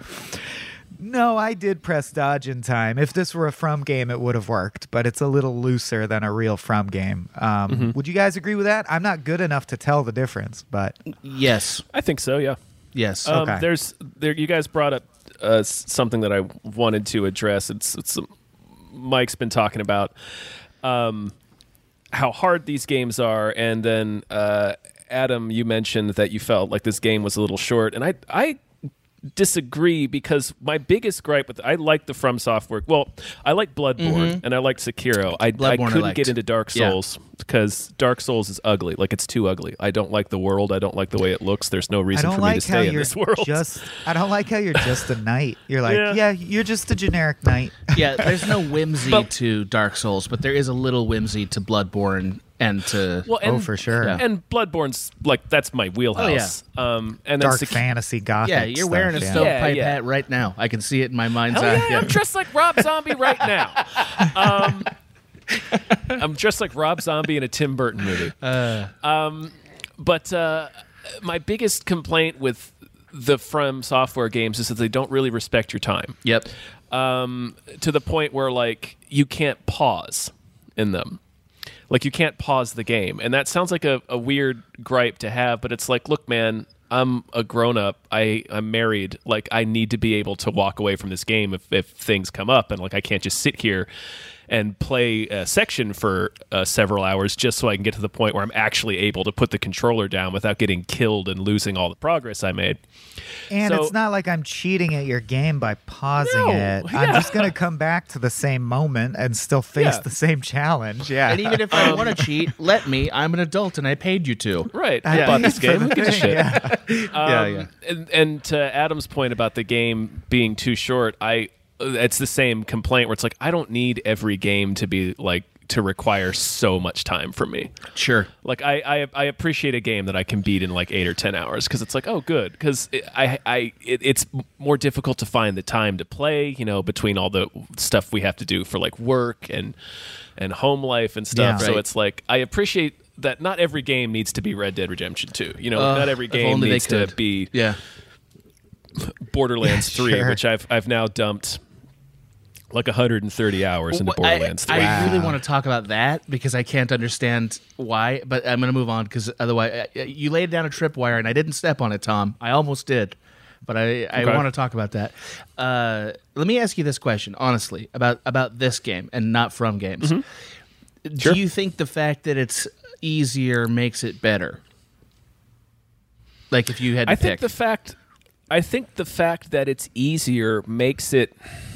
no, I did press dodge in time. If this were a From game, it would have worked, but it's a little looser than a real From game. Um, Mm-hmm. Would you guys agree with that? I'm not good enough to tell the difference, but Yes. I think so. Yeah. Yes. Um, Okay. There's there. You guys brought up uh, s- something that I wanted to address. It's it's um, Mike's been talking about um, how hard these games are, and then uh, Adam, you mentioned that you felt like this game was a little short, and I I disagree, because my biggest gripe with I like the From Software. Well, I like Bloodborne and I liked Sekiro. I, I Bloodborne I couldn't liked. get into Dark Yeah. Souls because Dark Souls is ugly. Like, it's too ugly. I don't like the world. I don't like the way it looks. There's no I reason don't for me to like how stay in you're this world. just. I don't like how you're just a knight. You're like, Yeah. yeah, you're just a generic knight. Yeah, there's no whimsy But- to Dark Souls, but there is a little whimsy to Bloodborne and to Well, and, Oh, for sure. Yeah. And Bloodborne's like that's my wheelhouse. Um, and then Dark Sek- fantasy gothic. yeah, you're wearing a stuff, yeah. stovepipe Yeah, yeah. hat right now. I can see it in my mind's Hell eye. yeah, I'm dressed like Rob Zombie right now. Um, I'm dressed like Rob Zombie in a Tim Burton movie. Uh, Um, but uh, my biggest complaint with the From Software games is that they don't really respect your time. Yep. Um, to the point where like you can't pause in them. Like, you can't pause the game. And that sounds like a, a weird gripe to have, but it's like, look, man, I'm a grown-up. I, I'm married. Like, I need to be able to walk away from this game if, if things come up. And, like, I can't just sit here and play a section for uh, several hours just so I can get to the point where I'm actually able to put the controller down without getting killed and losing all the progress I made. And So- it's not like I'm cheating at your game by pausing No, it. I'm yeah. just going to come back to the same moment and still face Yeah. the same challenge. Yeah. And even if I want to cheat, let me. I'm an adult and I paid you to. Right. I I bought paid this for game. the Who gives a thing, shit? yeah. Yeah, Um, yeah. And, and to Adam's point about the game being too short, I it's the same complaint where it's like, I don't need every game to be like to require so much time from me. Sure. Like, I, I I appreciate a game that I can beat in like eight or ten hours, because it's like, oh, good, because it, I I it, it's more difficult to find the time to play, you know, between all the stuff we have to do for like work and and home life and stuff. Yeah. So Right. it's like, I appreciate that not every game needs to be Red Dead Redemption two. You know, Uh, not every if game only they needs to could. be Yeah. Borderlands three, Sure. which I've I've now dumped like one hundred thirty hours into Well, I- Borderlands I, three. really want to talk about that because I can't understand why, but I'm going to move on because otherwise, uh, you laid down a tripwire and I didn't step on it, Tom. I almost did, but I, I Okay. want to talk about that. Uh, let me ask you this question, honestly, about, about this game and not From games. Mm-hmm. Sure. Do you think the fact that it's easier makes it better? Like if you had to I pick. think the fact I think the fact that it's easier makes it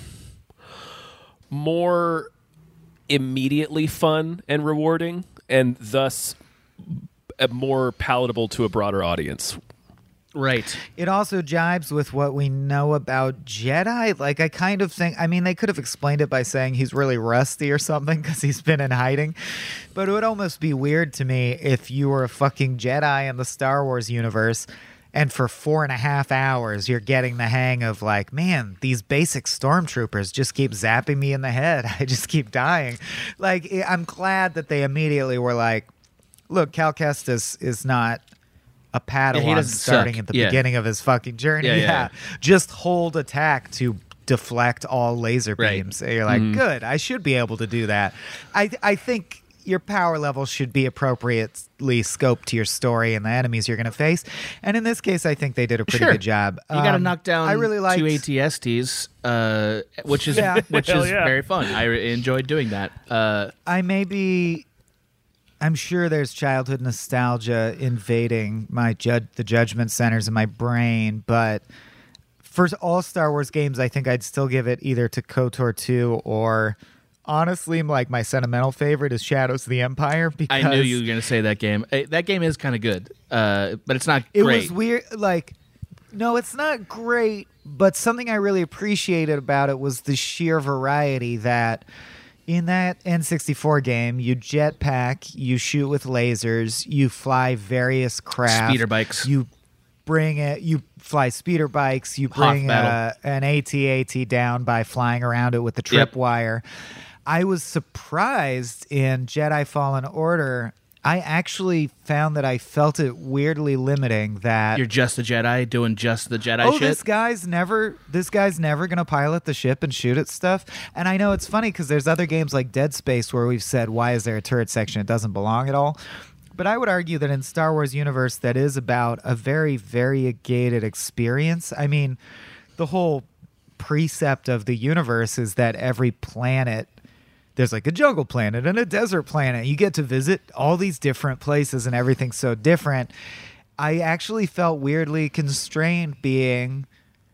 more immediately fun and rewarding, and thus uh, more palatable to a broader audience. Right. It also jibes with what we know about Jedi. Like, I kind of think, I mean, they could have explained it by saying he's really rusty or something because he's been in hiding. But it would almost be weird to me if you were a fucking Jedi in the Star Wars universe And for four and a half hours, you're getting the hang of like, man, these basic stormtroopers just keep zapping me in the head. I just keep dying. Like, I'm glad that they immediately were like, look, Cal Kestis is not a Padawan Yeah, he starting suck. at the Yeah. beginning of his fucking journey. Yeah, Yeah, yeah, yeah. just hold attack to deflect all laser Right. beams. And you're like, Mhm. good, I should be able to do that. I I think your power level should be appropriately scoped to your story and the enemies you're going to face. And in this case, I think they did a pretty Sure. good job. You got to Um, knock down I really liked, two A T S Ts, uh, which is Yeah. which Hell is yeah. very fun. I re- enjoyed doing that. Uh, I may be. I'm sure there's childhood nostalgia invading my judge, the judgment centers in my brain, but for all Star Wars games, I think I'd still give it either to KOTOR two or, honestly, like my sentimental favorite is Shadows of the Empire. Because I knew you were going to say that game. Uh, That game is kind of good, uh, but it's not it great. was weird. Like, no, it's not great, but something I really appreciated about it was the sheer variety that. In that N sixty-four game, you jetpack, you shoot with lasers, you fly various craft. Speeder bikes. You bring it, you fly speeder bikes, you Hoth bring battle. uh, an A T A T down by flying around it with the Yep. tripwire. I was surprised in Jedi Fallen Order. I actually found that I felt it weirdly limiting that You're just a Jedi doing just the Jedi oh, shit. this guy's never this guy's never gonna pilot the ship and shoot at stuff. And I know it's funny because there's other games like Dead Space where we've said, why is there a turret section? It doesn't belong at all. But I would argue that in Star Wars universe, that is about a very variegated experience. I mean, the whole precept of the universe is that every planet, there's like a jungle planet and a desert planet. You get to visit all these different places and everything's so different. I actually felt weirdly constrained being,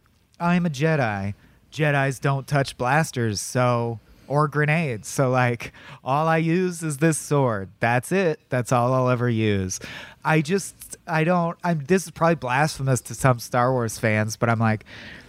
I'm a Jedi. Jedis don't touch blasters, so, or grenades. So like, all I use is this sword. That's it. That's all I'll ever use. I just, I don't, I'm, this is probably blasphemous to some Star Wars fans, but I'm like,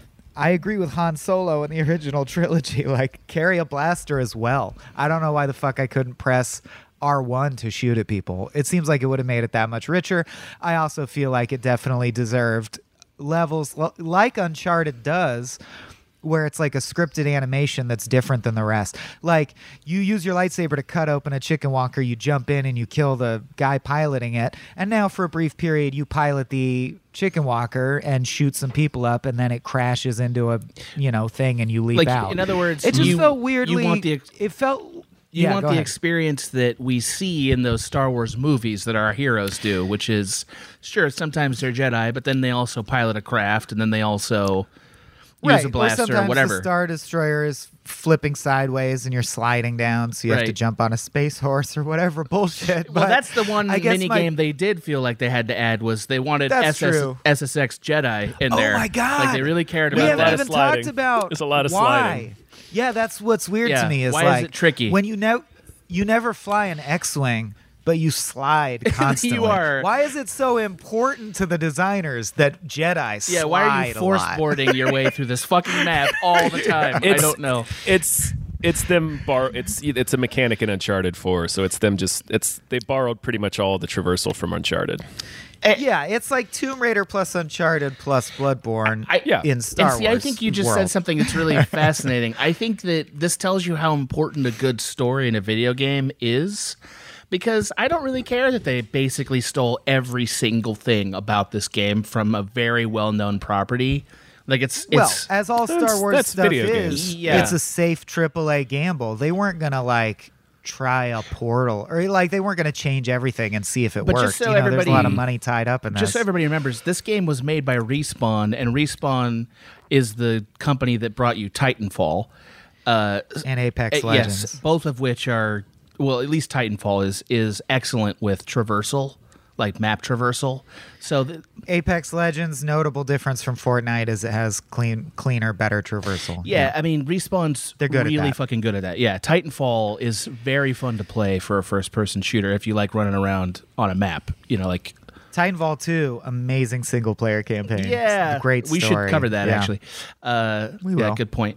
I agree with Han Solo in the original trilogy. Like, carry a blaster as well. I don't know why the fuck I couldn't press R one to shoot at people. It seems like it would have made it that much richer. I also feel like it definitely deserved levels l- like Uncharted does, where it's like a scripted animation that's different than the rest. Like, you use your lightsaber to cut open a chicken walker, you jump in and you kill the guy piloting it, and now for a brief period you pilot the chicken walker and shoot some people up, and then it crashes into a, you know, thing and you leap like, out. in other words, it just you, felt weirdly, You want the ex- it felt... You yeah, want go the ahead. experience that we see in those Star Wars movies that our heroes do, which is, sure, sometimes they're Jedi, but then they also pilot a craft, and then they also use Right. a blaster or, sometimes or whatever. The Star Destroyer is flipping sideways and you're sliding down, so you have to Right. jump on a space horse or whatever bullshit. Well, But that's the one I guess mini my- game they did feel like they had to add was they wanted That's S S, true. S S X Jedi in Oh there. my God. Like they really cared We about haven't that. even talked about There's a lot of why. sliding. Yeah, that's what's weird Yeah, to me is why is like it tricky? when you know you never fly an X-wing, but you slide constantly. are- Why is it so important to the designers that Jedi slide Yeah, why are you a force lot? boarding your way through this fucking map all the time? I It's- don't know. It's it's them bar. It's it's a mechanic in Uncharted four, so it's them just it's they borrowed pretty much all the traversal from Uncharted. Yeah, it's like Tomb Raider plus Uncharted plus Bloodborne I, Yeah. in Star and see, Wars. I think you just world. said something that's really fascinating. I think that this tells you how important a good story in a video game is, because I don't really care that they basically stole every single thing about this game from a very well-known property. Like it's Well, it's as all Star That's- Wars that's stuff video is, games. Yeah. it's a safe triple A gamble. They weren't gonna like try a portal or like they weren't gonna change everything and see if it But worked. just so you know, there's a everybody- lot of money tied up in this. just so everybody remembers, this game was made by Respawn, and Respawn is the company that brought you Titanfall. Uh, and Apex Uh, Legends. Yes, both of which are, well, at least Titanfall is is excellent with traversal, like map traversal. So th- Apex Legends, notable difference from Fortnite is it has clean, cleaner, better traversal. yeah, I mean, Respawn's They're good at really that. fucking good at that. Yeah, Titanfall is very fun to play for a first-person shooter if you like running around on a map. You know, like Titanfall two, amazing single player campaign. yeah, great story. we should cover that Yeah. actually. Uh, We yeah, will. good point.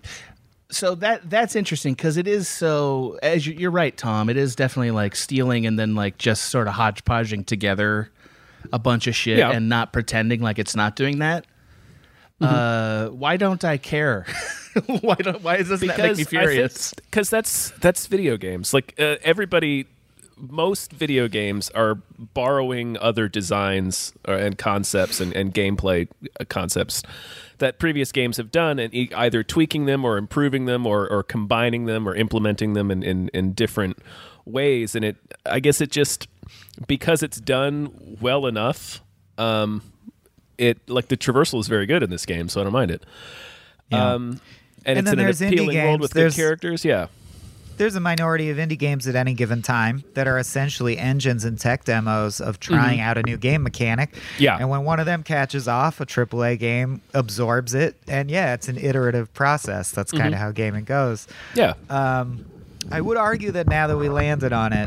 So that that's interesting because it is so. As you, you're right, Tom, it is definitely like stealing and then like just sort of hodgepodging together a bunch of shit Yeah. and not pretending like it's not doing that. Mm-hmm. Uh, why don't I care? why don't? Why does that make me furious? Because that's that's video games. Like uh, everybody, most video games are borrowing other designs or, and concepts and, and gameplay uh, concepts that previous games have done, and e- either tweaking them or improving them or, or combining them or implementing them in, in, in different ways. And it, I guess, it just because it's done well enough. Um, It like the traversal is very good in this game, so I don't mind it. Yeah. Um, and, And it's then in an there's indie appealing world games. with good There's- characters. Yeah, There's a minority of indie games at any given time that are essentially engines and tech demos of trying Mhm. out a new game mechanic. Yeah. And when one of them catches off, a triple A game absorbs it. And yeah, it's an iterative process. That's kind Mhm. of how gaming goes. Yeah. Um, I would argue that now that we landed on it,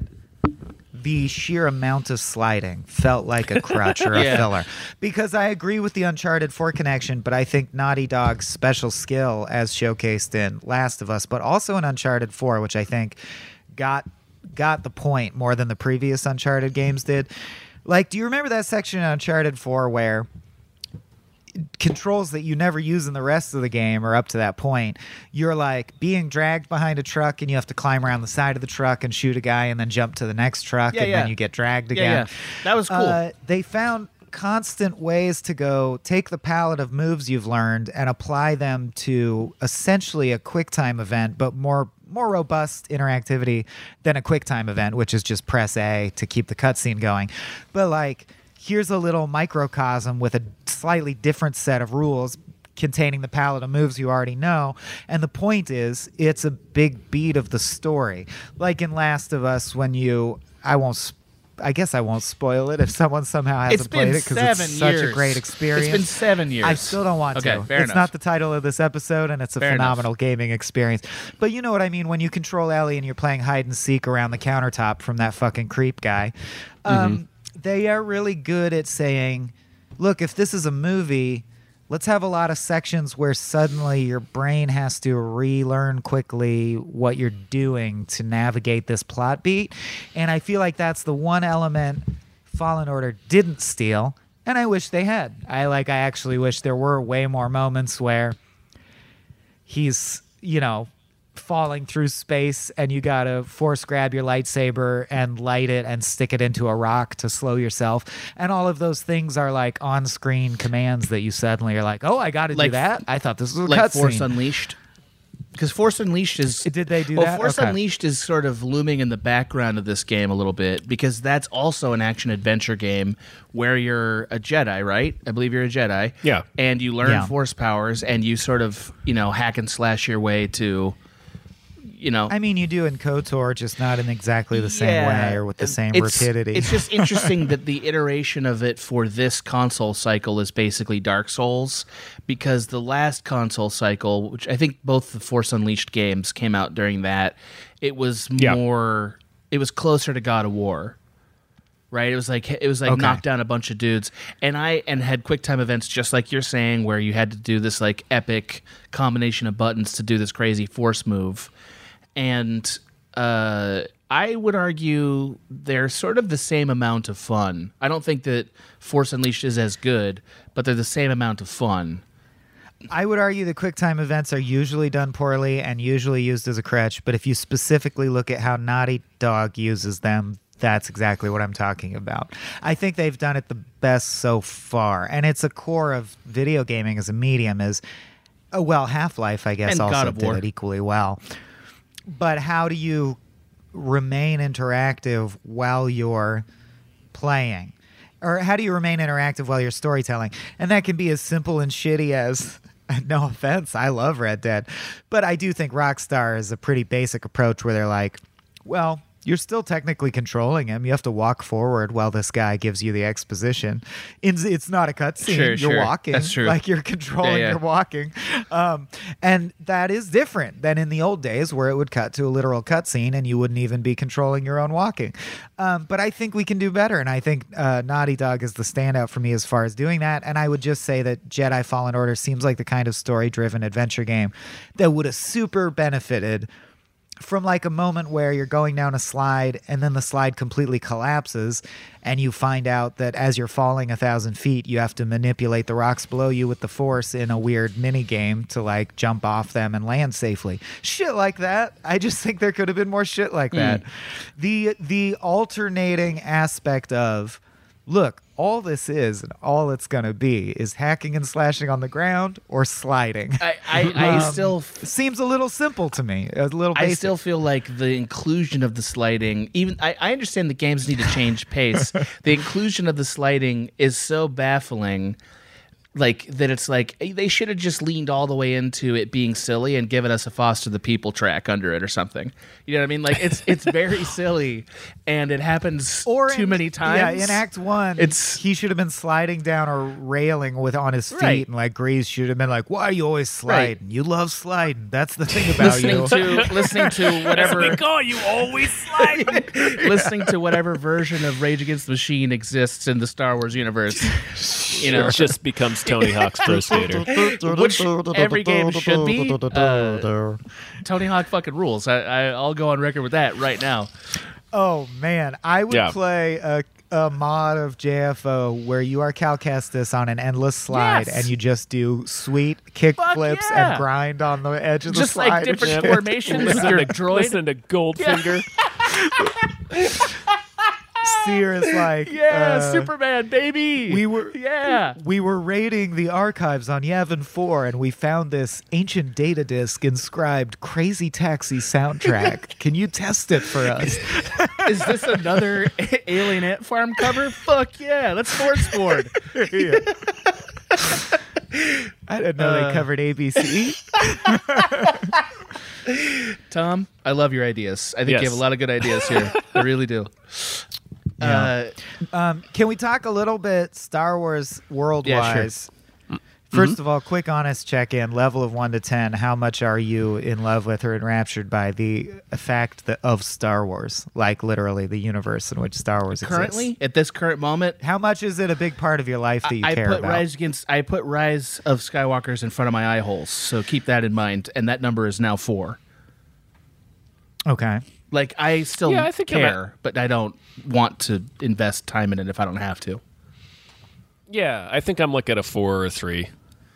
the sheer amount of sliding felt like a crutch or a Yeah. filler. Because I agree with the Uncharted four connection, but I think Naughty Dog's special skill, as showcased in Last of Us, but also in Uncharted four, which I think got got the point more than the previous Uncharted games did. Like, do you remember that section in Uncharted four where controls that you never use in the rest of the game or up to that point, you're like being dragged behind a truck and you have to climb around the side of the truck and shoot a guy and then jump to the next truck Yeah, and yeah. then you get dragged Yeah, again. yeah. That was cool. Uh, they found constant ways to go take the palette of moves you've learned and apply them to essentially a QuickTime event, but more more robust interactivity than a QuickTime event, which is just press A to keep the cutscene going. But like, here's a little microcosm with a slightly different set of rules containing the palette of moves you already know. And the point is, it's a big beat of the story. Like in Last of Us, when you, I won't, sp- I guess I won't spoil it if someone somehow hasn't It's played been it because seven it's such a years. great experience. It's been seven years. I still don't want Okay, to. fair it's enough. not the title of this episode, and it's a Fair phenomenal gaming experience. But you know what I mean when you control Ellie and you're playing hide and seek around the countertop from that fucking creep guy. Um, They are really good at saying, look, if this is a movie, let's have a lot of sections where suddenly your brain has to relearn quickly what you're doing to navigate this plot beat. And I feel like that's the one element Fallen Order didn't steal, and I wish they had. I like I actually wish there were way more moments where he's, you know, falling through space and you gotta force grab your lightsaber and light it and stick it into a rock to slow yourself, and all of those things are like on-screen commands that you suddenly are like, oh, I gotta Like- do that. I thought this was a like Force cutscene. Unleashed. Because Force Unleashed is Did they do well, that? Force Okay. Unleashed is sort of looming in the background of this game a little bit because that's also an action adventure game where you're a Jedi, right? I believe you're a Jedi. Yeah. And you learn Yeah. Force powers and you sort of, you know, hack and slash your way to, you know. I mean, you do in KOTOR, just not in exactly the same Yeah. way or with the same It's- rapidity. It's just interesting that the iteration of it for this console cycle is basically Dark Souls, because the last console cycle, which I think both the Force Unleashed games came out during that, it was Yeah. more, it was closer to God of War. Right, it was like it was like Okay. knock down a bunch of dudes, and I and had QuickTime events just like you're saying, where you had to do this like epic combination of buttons to do this crazy force move. And uh, I would argue they're sort of the same amount of fun. I don't think that Force Unleashed is as good, but they're the same amount of fun. I would argue that QuickTime events are usually done poorly and usually used as a crutch, but if you specifically look at how Naughty Dog uses them, that's exactly what I'm talking about. I think they've done it the best so far, and it's a core of video gaming as a medium is, oh, well, Half-Life, I guess, And God also of did War. it equally well. But how do you remain interactive while you're playing? Or how do you remain interactive while you're storytelling? And that can be as simple and shitty as, no offense, I love Red Dead, but I do think Rockstar is a pretty basic approach where they're like, well, you're still technically controlling him. You have to walk forward while this guy gives you the exposition. It's, it's not a cutscene. Sure, you're sure. walking. That's true. Like you're controlling, Yeah, yeah. you're walking. Um, and that is different than in the old days where it would cut to a literal cutscene and you wouldn't even be controlling your own walking. Um, but I think we can do better. And I think uh, Naughty Dog is the standout for me as far as doing that. And I would just say that Jedi Fallen Order seems like the kind of story-driven adventure game that would have super benefited from like a moment where you're going down a slide and then the slide completely collapses and you find out that as you're falling a thousand feet, you have to manipulate the rocks below you with the force in a weird mini game to like jump off them and land safely. Shit like that. I just think there could have been more shit like that. Mm. The the alternating aspect of, look, all this is and all it's going to be is hacking and slashing on the ground or sliding. I, I, I um, still... F- seems a little simple to me. A little basic. I still feel like the inclusion of the sliding, even I, I understand the games need to change pace. The inclusion of the sliding is so baffling. Like that, it's like they should have just leaned all the way into it being silly and given us a Foster the People track under it or something. You know what I mean? Like it's it's very silly, and it happens or too in, many times. Yeah, in Act One, it's he should have been sliding down a railing with on his feet, right. and like Grease should have been like, "Why are you always sliding? Right. You love sliding. That's the thing about listening you." To, listening to whatever we call you always sliding. Listening to whatever version of Rage Against the Machine exists in the Star Wars universe. You know, it just becomes Tony Hawk's Pro Skater, which every game should be. Uh, Tony Hawk fucking rules. I, I, I'll go on record with that right now. Oh man, I would yeah. play a, a mod of J F O where you are Cal Kestis on an endless slide, yes. and you just do sweet kick Fuck flips yeah. and grind on the edge of just the slide. Like different formations with your droid. Listen to Goldfinger. Yeah. Seer is like, yeah, uh, Superman, baby. We were, yeah, we were raiding the archives on Yavin four, and we found this ancient data disk inscribed "Crazy Taxi" soundtrack. Can you test it for us? Is this another Alien Ant Farm cover? Fuck yeah, let's force forward. Yeah. I didn't know Uh, they covered A B C. Tom, I love your ideas. I think yes. you have a lot of good ideas here. I really do. Yeah. Uh, um, can we talk a little bit Star Wars world-wise? Yeah, sure. First Mm-hmm. of all, quick honest check-in, level of one to ten. How much are you in love with or enraptured by the fact that of Star Wars? Like literally the universe in which Star Wars Currently, exists. at this current moment, how much is it a big part of your life that you I, I care put about? Rise against I put Rise of Skywalkers in front of my eye holes, so keep that in mind. And that number is now four. Okay. Like I still Yeah, I think I'm care, but I don't want to invest time in it if I don't have to. Yeah, I think I'm like at a four or a three.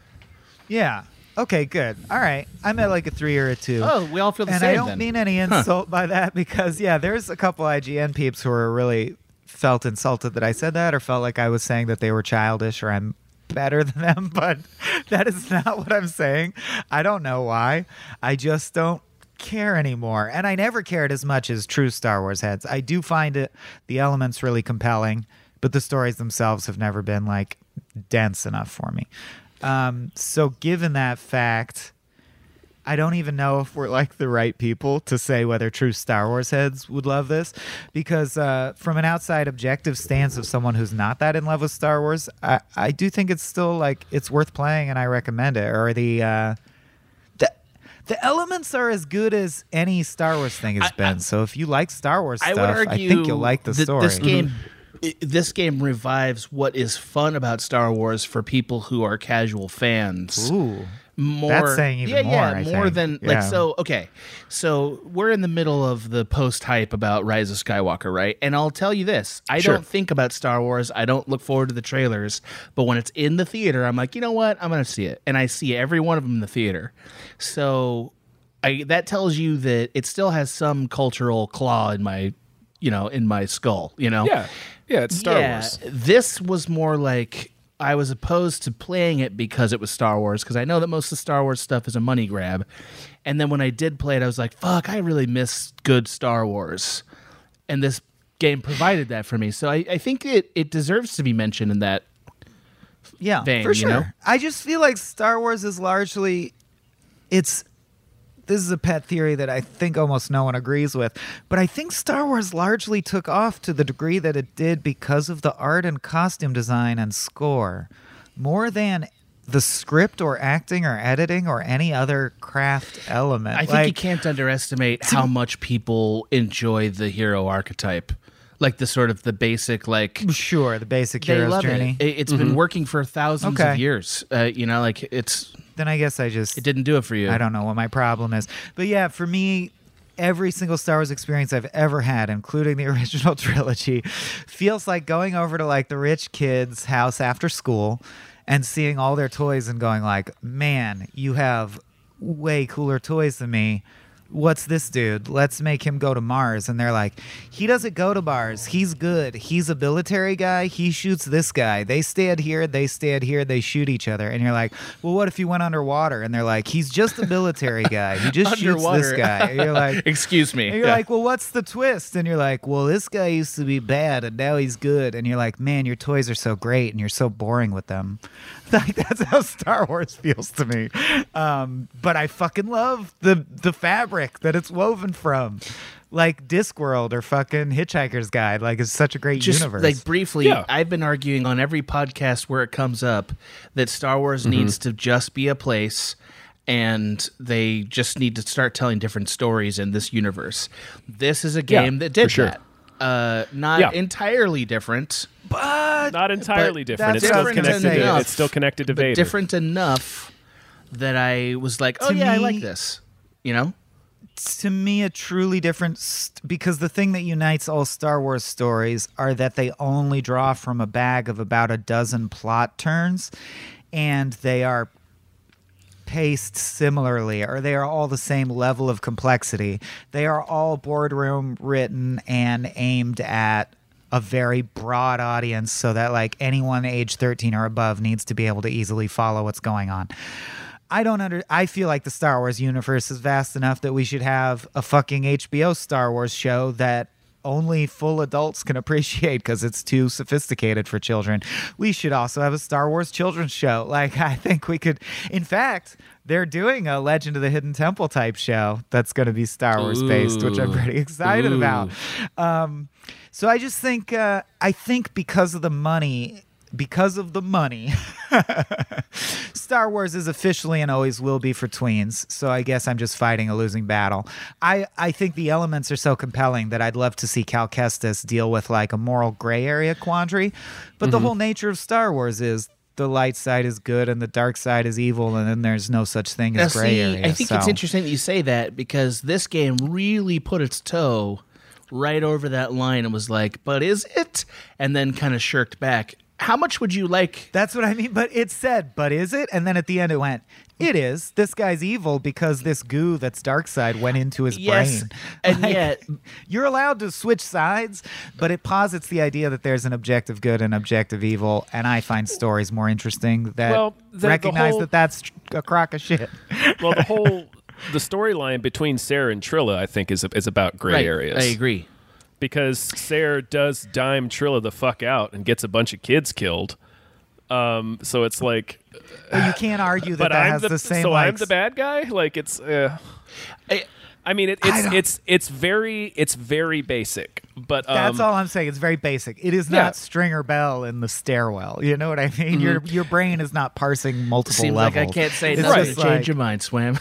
Yeah. Okay, good. All right. I'm at like a three or a two. Oh, we all feel the and same I don't then. mean any insult by that because, yeah, there's a couple I G N peeps who are really felt insulted that I said that or felt like I was saying that they were childish or I'm better than them, but that is not what I'm saying. I don't know why. I just don't care anymore. And I never cared as much as true Star Wars heads. I do find it the elements really compelling, but the stories themselves have never been like dense enough for me. Um, so given that fact, I don't even know if we're like the right people to say whether true Star Wars heads would love this, because uh, from an outside objective stance of someone who's not that in love with Star Wars, I, I do think it's still like it's worth playing and I recommend it. Or the uh, the the elements are as good as any Star Wars thing has I, been. I, so if you like Star Wars I stuff, would argue I think you'll like the that story. This game. This game revives what is fun about Star Wars for people who are casual fans. Ooh. More, That's saying even yeah, more, Yeah, I more think. than Yeah. like so. Okay, so we're in the middle of the post hype about Rise of Skywalker, right? And I'll tell you this: I Sure. don't think about Star Wars. I don't look forward to the trailers. But when it's in the theater, I'm like, you know what? I'm going to see it, and I see every one of them in the theater. So I, that tells you that it still has some cultural claw in my, you know, in my skull. You know, Yeah, yeah, it's Star yeah, Wars. This was more like I was opposed to playing it because it was Star Wars, because I know that most of the Star Wars stuff is a money grab. And then when I did play it, I was like, fuck, I really miss good Star Wars. And this game provided that for me. So I, I think it, it deserves to be mentioned in that yeah, vein, for sure. you know? I just feel like Star Wars is largely, it's, this is a pet theory that I think almost no one agrees with, but I think Star Wars largely took off to the degree that it did because of the art and costume design and score, more than the script or acting or editing or any other craft element. I think like, you can't underestimate how much people enjoy the hero archetype. Like the sort of the basic, like... Sure, the basic they hero's love journey. It. It- It's Mhm. been working for thousands Okay. of years. Uh, you know, like it's... Then I guess I just... It didn't do it for you. I don't know what my problem is. But yeah, for me, every single Star Wars experience I've ever had, including the original trilogy, feels like going over to like the rich kid's house after school and seeing all their toys and going like, man, you have way cooler toys than me. What's this dude? Let's make him go to Mars. And they're like, he doesn't go to Mars. He's good. He's a military guy. He shoots this guy. They stand here. They stand here. They shoot each other. And you're like, well, what if he went underwater? And they're like, he's just a military guy. He just shoots this guy. And you're like, excuse me. And you're Yeah. like, well, what's the twist? And you're like, well, this guy used to be bad and now he's good. And you're like, man, your toys are so great and you're so boring with them. Like, that's how Star Wars feels to me. Um, but I fucking love the the fabric that it's woven from. Like Discworld or fucking Hitchhiker's Guide. Like, it's such a great Just universe. like briefly, I've been arguing on every podcast where it comes up that Star Wars Mhm. needs to just be a place and they just need to start telling different stories in this universe. This is a Yeah, game that for did sure. that. Uh, not Yeah. entirely different. But Not entirely but different. It's that's still different connected. To, enough, it's still connected to but Vader. different enough that I was like, oh To yeah, I me- like this. You know? To me, a truly different st- because the thing that unites all Star Wars stories are that they only draw from a bag of about a dozen plot turns, and they are paced similarly, or they are all the same level of complexity. They are all boardroom written and aimed at a very broad audience, so that like anyone age thirteen or above needs to be able to easily follow what's going on. I don't under. I feel like the Star Wars universe is vast enough that we should have a fucking H B O Star Wars show that only full adults can appreciate because it's too sophisticated for children. We should also have a Star Wars children's show. Like, I think we could. In fact, they're doing a Legend of the Hidden Temple type show that's going to be Star Wars based, which I'm pretty excited Ooh. about. Um, so I just think, uh, I think because of the money. Because of the money, Star Wars is officially and always will be for tweens. So I guess I'm just fighting a losing battle. I, I think the elements are so compelling that I'd love to see Cal Kestis deal with like a moral gray area quandary. But the Mhm. whole nature of Star Wars is the light side is good and the dark side is evil, and then there's no such thing Now, as gray see, area. I think it's So- interesting that you say that because this game really put its toe right over that line and was like, but is it? And then kind of shirked back. How much would you like? That's what I mean. But it said, but is it? And then at the end it went, it is. This guy's evil because this goo that's dark side went into his Yes, brain. and Like, yet- you're allowed to switch sides, but it posits the idea that there's an objective good and objective evil. And I find stories more interesting that Well, the- the recognize whole- that that's a crock of shit. Well, the whole the storyline between Sarah and Trilla, I think, is is about gray Right, areas. I agree. Because Sarah does dime Trilla the fuck out and gets a bunch of kids killed. Um, so it's like, But you can't argue that but that I'm has the, the same. so like, I'm the bad guy. Like it's, uh, I, I mean, it, I it's don't- it's it's very it's very basic. But um, That's all I'm saying. It's very basic. It is Yeah. not Stringer Bell in the stairwell. You know what I mean? Your your brain is not parsing multiple Seems levels. like I can't say It's nothing just to change like- your mind, Swam.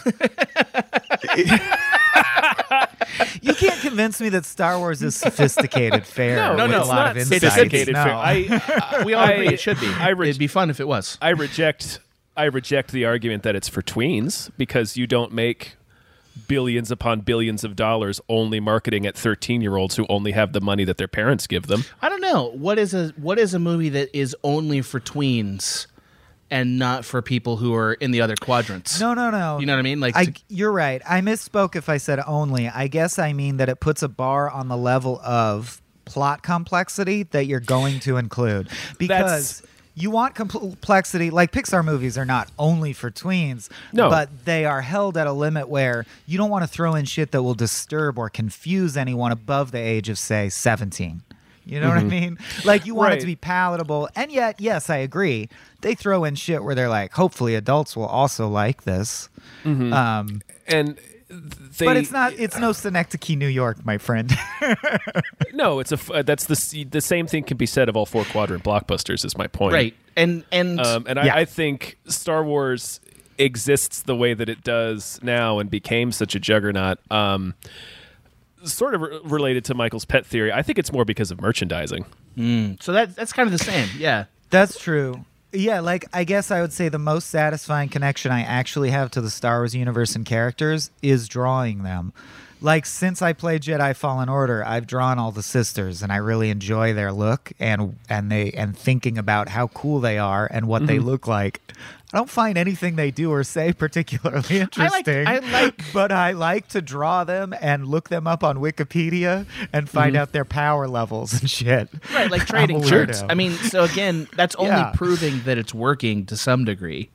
You can't convince me that Star Wars is sophisticated fair. No, No, with no, a it's lot not of insights. sophisticated no. fair. I, we all I- agree it should be. I re- It'd be fun if it was. I reject I reject the argument that it's for tweens because you don't make billions upon billions of dollars only marketing at thirteen-year-olds who only have the money that their parents give them. I don't know. What is a what is a movie that is only for tweens and not for people who are in the other quadrants? No, no, no. You know what I mean? Like I, to- you're right. I misspoke if I said only. I guess I mean that it puts a bar on the level of plot complexity that you're going to include. Because you want complexity. Like Pixar movies are not only for tweens, No. but they are held at a limit where you don't want to throw in shit that will disturb or confuse anyone above the age of, say, seventeen. You know what I mean? Like, you want it Right. to be palatable. And yet, yes, I agree. They throw in shit where they're like, hopefully adults will also like this. Um, And they, but it's not, it's no Synecdoche, New York, my friend. No, it's a f- uh, that's the s- the same thing can be said of all four quadrant blockbusters. Is my point, right. And and Um, and Yeah. I, I think Star Wars exists the way that it does now and became such a juggernaut. Um, sort of re- related to Michael's pet theory, I think it's more because of merchandising. mm, so that that's kind of the same. Yeah. That's true. Yeah, like, I guess I would say the most satisfying connection I actually have to the Star Wars universe and characters is drawing them. like since I played Jedi Fallen Order, I've drawn all the sisters, and I really enjoy their look and and they and thinking about how cool they are and what mm-hmm. they look like. I don't find anything they do or say particularly interesting. I like, I like, but I like to draw them and look them up on Wikipedia and find mm-hmm. out their power levels and shit. Right, like trading cards. I mean, so again, that's only yeah. proving that it's working to some degree.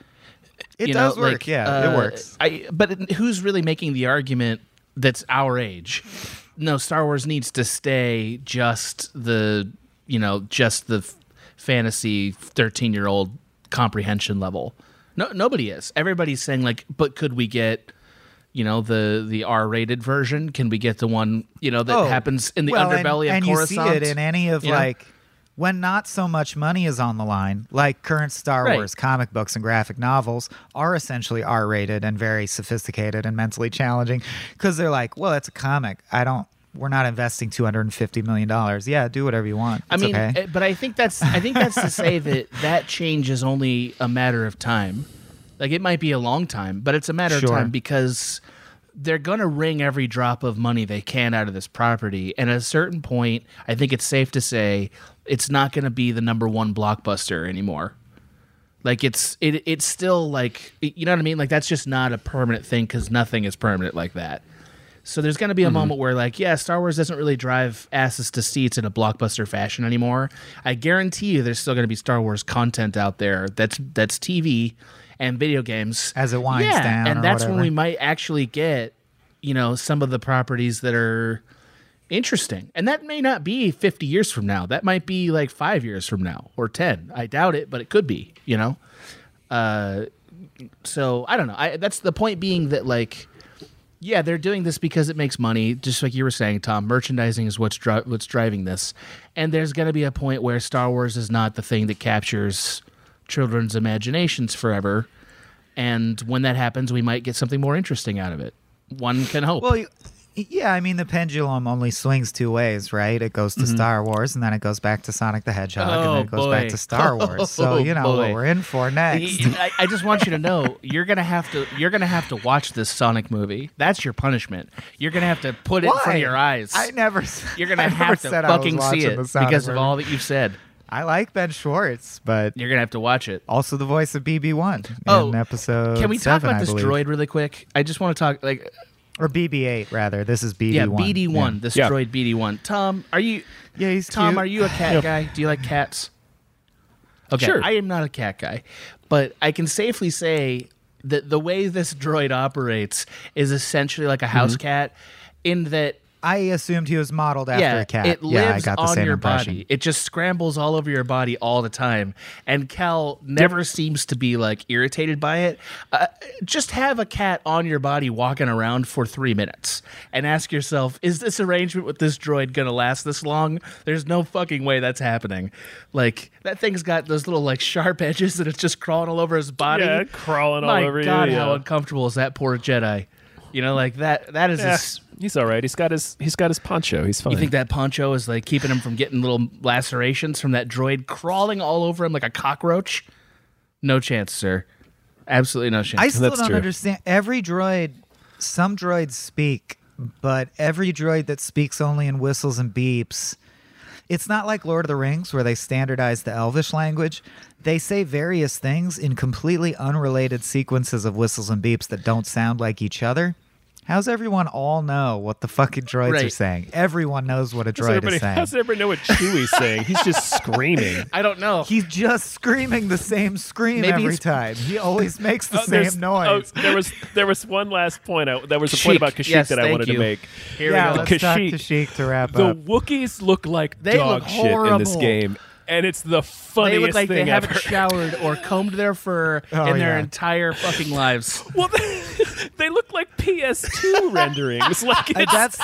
It you does know, work, like, yeah, uh, it works. I, but who's really making the argument that's our age? No, Star Wars needs to stay just the, you know, just the f- fantasy thirteen-year-old comprehension level. No, nobody is. Everybody's saying like, but could we get, you know, the the R-rated version? Can we get the one, you know, that oh, happens in the well, underbelly and, of and Coruscant? And you see it in any of you know? like when not so much money is on the line, like current Star Right. Wars comic books and graphic novels are essentially R-rated and very sophisticated and mentally challenging because they're like, well, it's a comic. I don't. We're not investing two hundred fifty million dollars. Yeah, do whatever you want. It's I mean, okay. but I think that's I think that's to say that that change is only a matter of time. Like it might be a long time, but it's a matter Sure. of time because they're going to wring every drop of money they can out of this property. And at a certain point, I think it's safe to say it's not going to be the number one blockbuster anymore. Like it's it it's still like, you know what I mean? Like that's just not a permanent thing because nothing is permanent like that. So there's going to be a mm-hmm. moment where, like, yeah, Star Wars doesn't really drive asses to seats in a blockbuster fashion anymore. I guarantee you there's still going to be Star Wars content out there that's that's T V and video games. As it winds yeah, down and or that's whatever. when we might actually get, you know, some of the properties that are interesting. And that may not be fifty years from now. That might be, like, five years from now or ten. I doubt it, but it could be, you know? Uh, so, I don't know. I, that's the point being that, like... Yeah, they're doing this because it makes money, just like you were saying, Tom. Merchandising is what's dri- what's driving this. And there's going to be a point where Star Wars is not the thing that captures children's imaginations forever. And when that happens, we might get something more interesting out of it. One can hope. Well, yeah, I mean, the pendulum only swings two ways, right? It goes to Mhm. Star Wars, and then it goes back to Sonic the Hedgehog, Oh, and then it goes boy. back to Star Wars. So, you know Oh, boy. what we're in for next. I, I just want you to know you're gonna have to you're gonna have to watch this Sonic movie. That's your punishment. You're gonna have to put it in front Why? of your eyes. I never. You're gonna I have never to said I was fucking see watching it the Sonic because of movie. all that you've said. I like Ben Schwartz, but you're gonna have to watch it. Also, the voice of B B one Oh, in episode. Can we talk seven, about I this believe. droid really quick? I just want to talk like. Or B B eight, rather. This is B D one. Yeah, B D one, Yeah. this Yeah. droid B D one. Tom, are you? Yeah, he's Tom, cute. are you a cat Yep. guy? Do you like cats? Okay, Sure. I am not a cat guy, but I can safely say that the way this droid operates is essentially like a house Mm-hmm. cat, in that. I assumed he was modeled after yeah, a cat. it yeah, I lives got the on same your impression. body. It just scrambles all over your body all the time. And Cal never seems to be like irritated by it. Uh, just have a cat on your body walking around for three minutes and ask yourself, is this arrangement with this droid going to last this long? There's no fucking way that's happening. Like, that thing's got those little like sharp edges and it's just crawling all over his body. Yeah, crawling all My over you, God, how yeah. uncomfortable is that poor Jedi? You know, like that. That is. Yeah, His, he's all right. He's got his he's got his poncho. He's fine. You think that poncho is like keeping him from getting little lacerations from that droid crawling all over him like a cockroach? No chance, sir. Absolutely no chance. I still don't understand. Every droid, some droids speak, but every droid that speaks only in whistles and beeps. It's not like Lord of the Rings where they standardize the Elvish language. They say various things in completely unrelated sequences of whistles and beeps that don't sound like each other. How's everyone all know what the fucking droids are Right. saying? Everyone knows what a How's droid everybody, is saying. how's everybody know what Chewie's saying? He's just screaming. I don't know. He's just screaming the same scream Maybe every it's- time. He always makes the Oh, there's- same noise. Oh, there was there was one last point. I, there was a point Kashyyyk. about Kashyyyk Yes, that I thank wanted you. to make. Here yeah, we go. let's talk Kashyyyk. Kashyyyk to wrap The up. Wookiees look like They dog look shit in this horrible. game, and it's the They funniest look like thing they haven't ever. showered or combed their fur Oh, in their yeah. entire fucking lives. Well, they, they look like P S two renderings. Like Uh, it's, that's.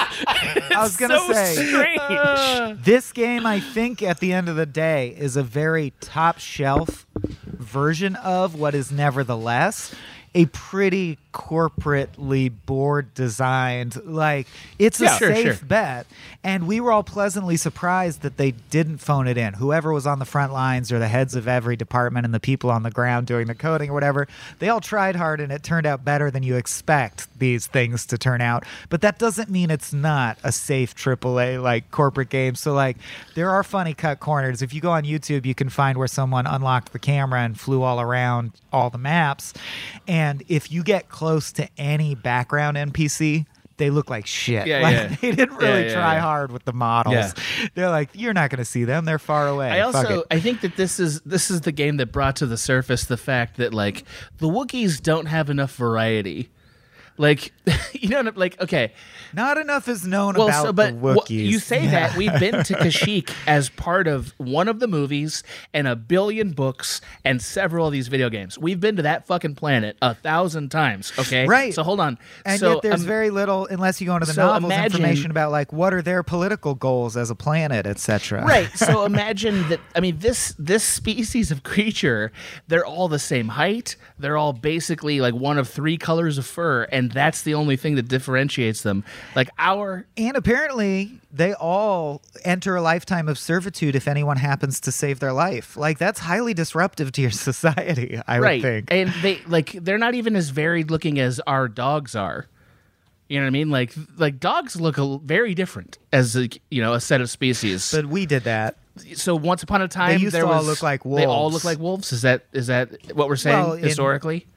I was gonna so say strange. this game. I think at the end of the day is a very top shelf version of what is nevertheless a pretty corporately board designed. Like, it's a Yeah, sure, safe sure. bet. And we were all pleasantly surprised that they didn't phone it in. Whoever was on the front lines or the heads of every department and the people on the ground doing the coding or whatever, they all tried hard and it turned out better than you expect these things to turn out. But that doesn't mean it's not a safe triple A like corporate game. So like there are funny cut corners. If you go on YouTube, you can find where someone unlocked the camera and flew all around all the maps. And if you get close to any background N P C, they look like shit. Yeah, like, yeah. They didn't really Yeah, yeah, try yeah. hard with the models. Yeah. They're like, you're not going to see them. They're far away. I Fuck also it. I think that this is this is the game that brought to the surface the fact that like the Wookiees don't have enough variety. Like, you know, like, okay. Not enough is known well, about so, but the wha- Wookiees. you say Yeah. that. We've been to Kashyyyk as part of one of the movies and a billion books and several of these video games. We've been to that fucking planet a thousand times, okay? Right. So hold on. And so, yet there's um, very little, unless you go into the so novels, imagine- information about like what are their political goals as a planet, et cetera. Right. So imagine that. I mean, this this species of creature, they're all the same height. They're all basically like one of three colors of fur, and that's the only thing that differentiates them. Like our And apparently, they all enter a lifetime of servitude if anyone happens to save their life. Like that's highly disruptive to your society, I right, would think. and they like they're not even as varied looking as our dogs are. You know what I mean? Like like dogs look a, very different as a, you know a set of species. But we did that. So once upon a time, They used there to all was, look like They all wolves. look like wolves. Is that is that what we're saying Well, in- historically?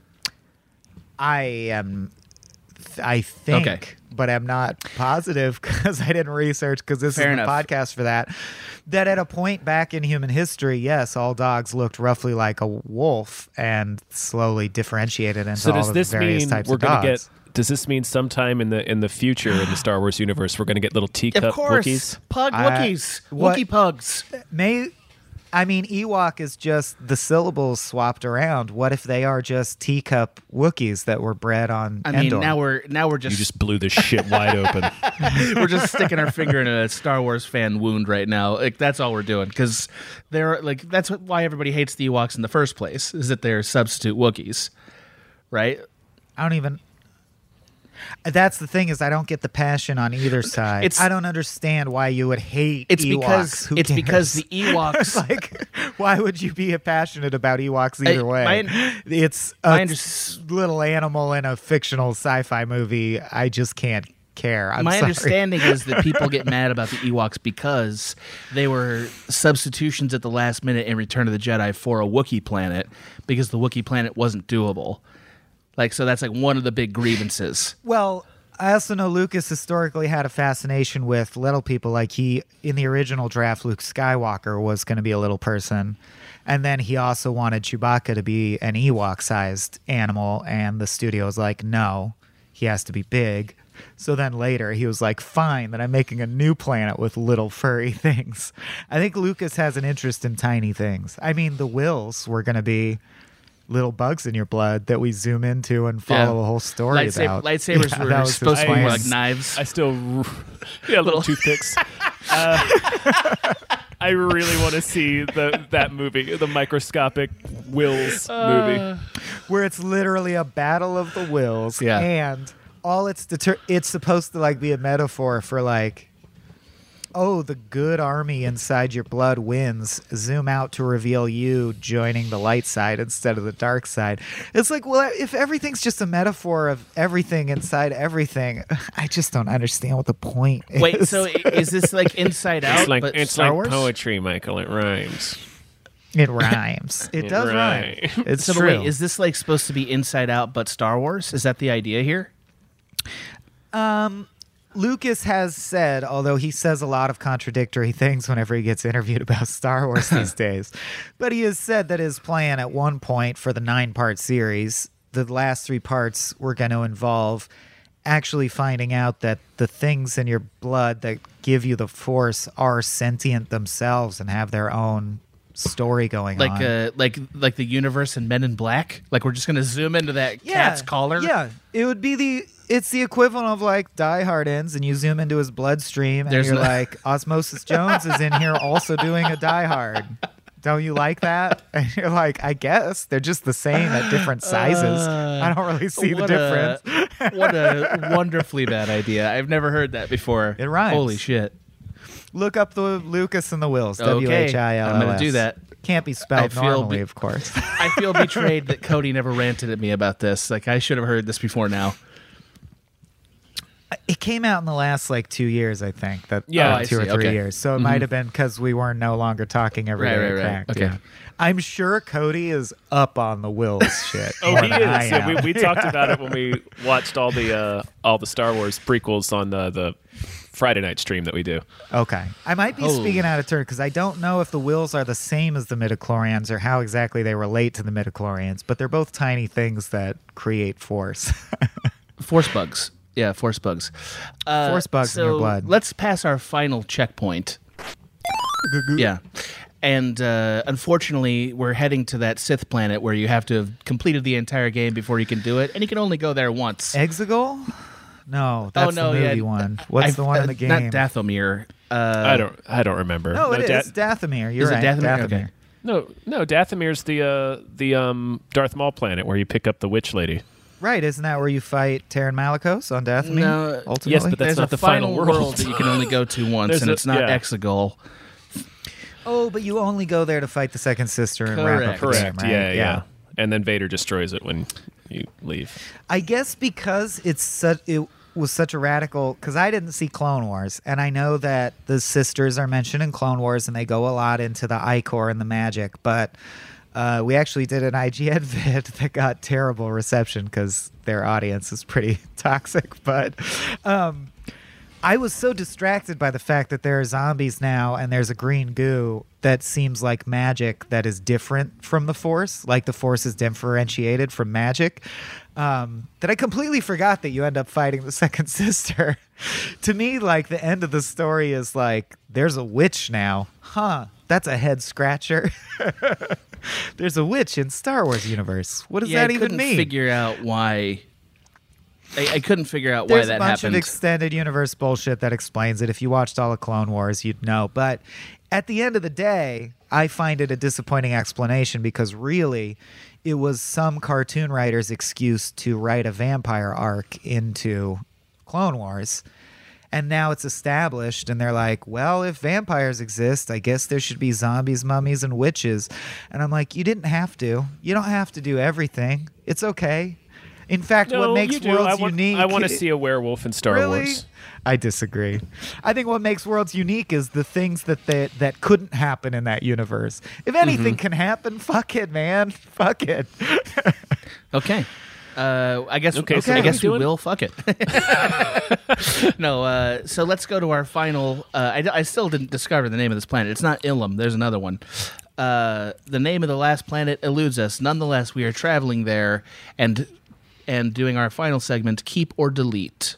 I am, I think, Okay. but I'm not positive because I didn't research because this Fair is enough. the podcast for that. That at a point back in human history, yes, all dogs looked roughly like a wolf and slowly differentiated into So all does the this various mean types we're of going to dogs. get? Does this mean sometime in the in the future in the Star Wars universe we're going to get little teacup Of course, Wookiees? pug I- Wookiees, what- Wookiee pugs. May I mean Ewok is just the syllables swapped around. What if they are just teacup Wookiees that were bred on I mean, Endor? now we're now we're just You just blew this shit wide open. we're just sticking our finger in a Star Wars fan wound right now. Like that's all we're doing because they're like that's what, why everybody hates the Ewoks in the first place is that they're substitute Wookiees, right? I don't even. That's the thing is I don't get the passion on either side. It's- I don't understand why you would hate It's Ewoks. because Who it's cares? because the Ewoks. like, why would you be passionate about Ewoks either I- way? my- it's my a under- little animal in a fictional sci-fi movie. I just can't care. I'm My sorry. understanding is that people get mad about the Ewoks because they were substitutions at the last minute in Return of the Jedi for a Wookiee planet because the Wookiee planet wasn't doable. Like, so that's like one of the big grievances. Well, I also know Lucas historically had a fascination with little people. Like he, in the original draft, Luke Skywalker was going to be a little person. And then he also wanted Chewbacca to be an Ewok-sized animal. And the studio was like, no, he has to be big. So then later he was like, fine, then I'm making a new planet with little furry things. I think Lucas has an interest in tiny things. I mean, the Wills were going to be little bugs in your blood that we zoom into and follow Yeah. a whole story Lightsa- about. lightsabers Yeah, were that was supposed his to be more plan. like knives. I still, yeah, little toothpicks. Uh, I really want to see the that movie, the microscopic Wills movie. Where it's literally a battle of the wills, Yeah. and all it's deter- it's supposed to like be a metaphor for like, oh, the good army inside your blood wins. Zoom out to reveal you joining the light side instead of the dark side. It's like, well, if everything's just a metaphor of everything inside everything, I just don't understand what the point is. Wait, so i- is this like Inside Out, It's like but it's Star like Wars? poetry, Michael. It rhymes. It rhymes. It, It does rhyme. rhymes. It's so, but true. wait, is this like supposed to be Inside Out but Star Wars? Is that the idea here? Um, Lucas has said, although he says a lot of contradictory things whenever he gets interviewed about Star Wars these days, but he has said that his plan at one point for the nine-part series, the last three parts were going to involve actually finding out that the things in your blood that give you the Force are sentient themselves and have their own story going Like on. uh, like like the universe in Men in Black? Like we're just gonna zoom into that cat's collar? Yeah, it would be the. It's the equivalent of like Die Hard ends, and you zoom into his bloodstream, and There's you're no- like, Osmosis Jones is in here also doing a Die Hard. Don't you like that? And you're like, I guess they're just the same at different sizes. Uh, I don't really see the what difference. A, what a wonderfully bad idea. I've never heard that before. It rhymes. Holy shit. Look up the Lucas and the Wills. Okay, W H I L L S. I'm going to do that. Can't be spelled I feel normally, be- of course. I feel betrayed that Cody never ranted at me about this. Like, I should have heard this before now. It came out in the last like two years, I think. That Yeah, uh, I two or see. three Okay. years. So it Mhm. might have been because we were no longer talking every day. Right, right, right. Cracked, Okay. yeah. I'm sure Cody is up on the Wills shit. Oh, more he than I is. Yeah, we, am. we talked about it when we watched all the uh, all the Star Wars prequels on the, the Friday night stream that we do. Okay. I might be Oh. speaking out of turn because I don't know if the Wills are the same as the midichlorians or how exactly they relate to the midichlorians, but they're both tiny things that create force. Force bugs. Yeah, force bugs. Uh, Force bugs so in your blood. Let's pass our final checkpoint. Yeah. And uh, unfortunately, we're heading to that Sith planet where you have to have completed the entire game before you can do it, and you can only go there once. Exegol? No, that's oh, no, the movie yeah. one. What's I've- the one in uh, the game? Not Dathomir. Uh, I don't I don't remember. No, it Da- is Dathomir. You're Is it right. Dathomir? Dathomir. Okay. No, no, Dathomir's the uh, the um, Darth Maul planet where you pick up the witch lady. Right, isn't that where you fight Terran Malicos on Dathomir? No, ultimately? yes, but that's There's not a the final world. world. that you can only go to once, There's and a- it's not yeah. Exegol. Oh, but you only go there to fight the second sister and wrap up the Correct. game, right? Yeah, yeah, And then Vader destroys it when you leave. I guess because it's such it was such a radical because I didn't see Clone Wars, and I know that the sisters are mentioned in Clone Wars, and they go a lot into the Icor and the magic. But uh, we actually did an I G N vid that got terrible reception because their audience is pretty toxic. But um, I was so distracted by the fact that there are zombies now and there's a green goo that seems like magic that is different from the Force, like the Force is differentiated from magic, um, that I completely forgot that you end up fighting the second sister. To me, like, the end of the story is like, there's a witch now. Huh, that's a head scratcher. There's a witch in Star Wars universe. What does yeah, that I even couldn't mean? figure out why. I, I couldn't figure out why There's that a bunch happened. of extended universe bullshit that explains it. If you watched all of Clone Wars, you'd know. But at the end of the day, I find it a disappointing explanation because really it was some cartoon writer's excuse to write a vampire arc into Clone Wars. And now it's established, and they're like, well, if vampires exist, I guess there should be zombies, mummies, and witches. And I'm like, you didn't have to. You don't have to do everything. It's okay. In fact, No, what makes you do. Worlds I want, unique... I want to see a werewolf in Star Really? Wars. I disagree. I think what makes Worlds unique is the things that they, that couldn't happen in that universe. If anything Mhm. can happen, fuck it, man. Fuck it. Okay. Uh, I guess. Okay, Okay, so I what guess are we we doing? will. Fuck it. no. Uh, so let's go to our final. Uh, I, I still didn't discover the name of this planet. It's not Ilum. There's another one. Uh, the name of the last planet eludes us. Nonetheless, we are traveling there and and doing our final segment. Keep or delete.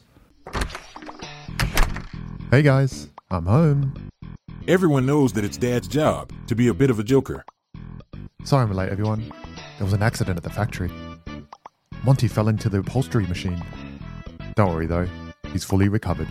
Hey guys, I'm home. Everyone knows that it's Dad's job to be a bit of a joker. Sorry I'm late, everyone. There was an accident at the factory. Monty fell into the upholstery machine. Don't worry though, he's fully recovered.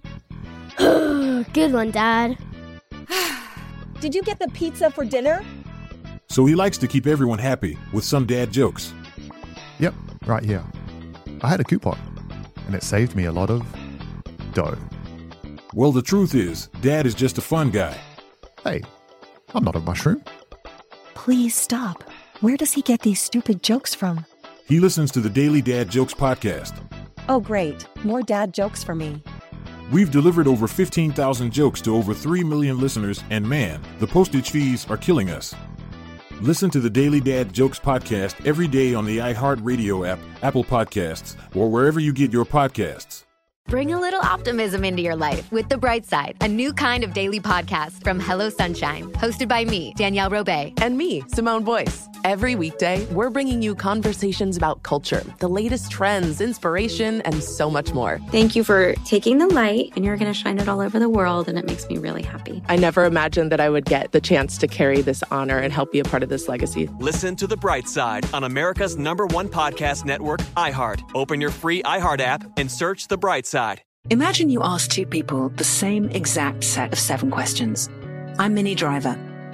Good one, Dad. Did you get the pizza for dinner? So he likes to keep everyone happy with some dad jokes. Yep, right here. I had a coupon, and it saved me a lot of dough. Well, the truth is, Dad is just a fun guy. Hey, I'm not a mushroom. Please stop. Where does he get these stupid jokes from? He listens to the Daily Dad Jokes podcast. Oh, great. More dad jokes for me. We've delivered over fifteen thousand jokes to over three million listeners, and man, the postage fees are killing us. Listen to the Daily Dad Jokes podcast every day on the iHeartRadio app, Apple Podcasts, or wherever you get your podcasts. Bring a little optimism into your life with The Bright Side, a new kind of daily podcast from Hello Sunshine, hosted by me, Danielle Robay. And me, Simone Boyce. Every weekday, we're bringing you conversations about culture, the latest trends, inspiration, and so much more. Thank you for taking the light, and you're going to shine it all over the world, and it makes me really happy. I never imagined that I would get the chance to carry this honor and help be a part of this legacy. Listen to The Bright Side on America's number one podcast network, iHeart. Open your free iHeart app and search The Bright Side. Imagine you ask two people the same exact set of seven questions. I'm Minnie Driver, and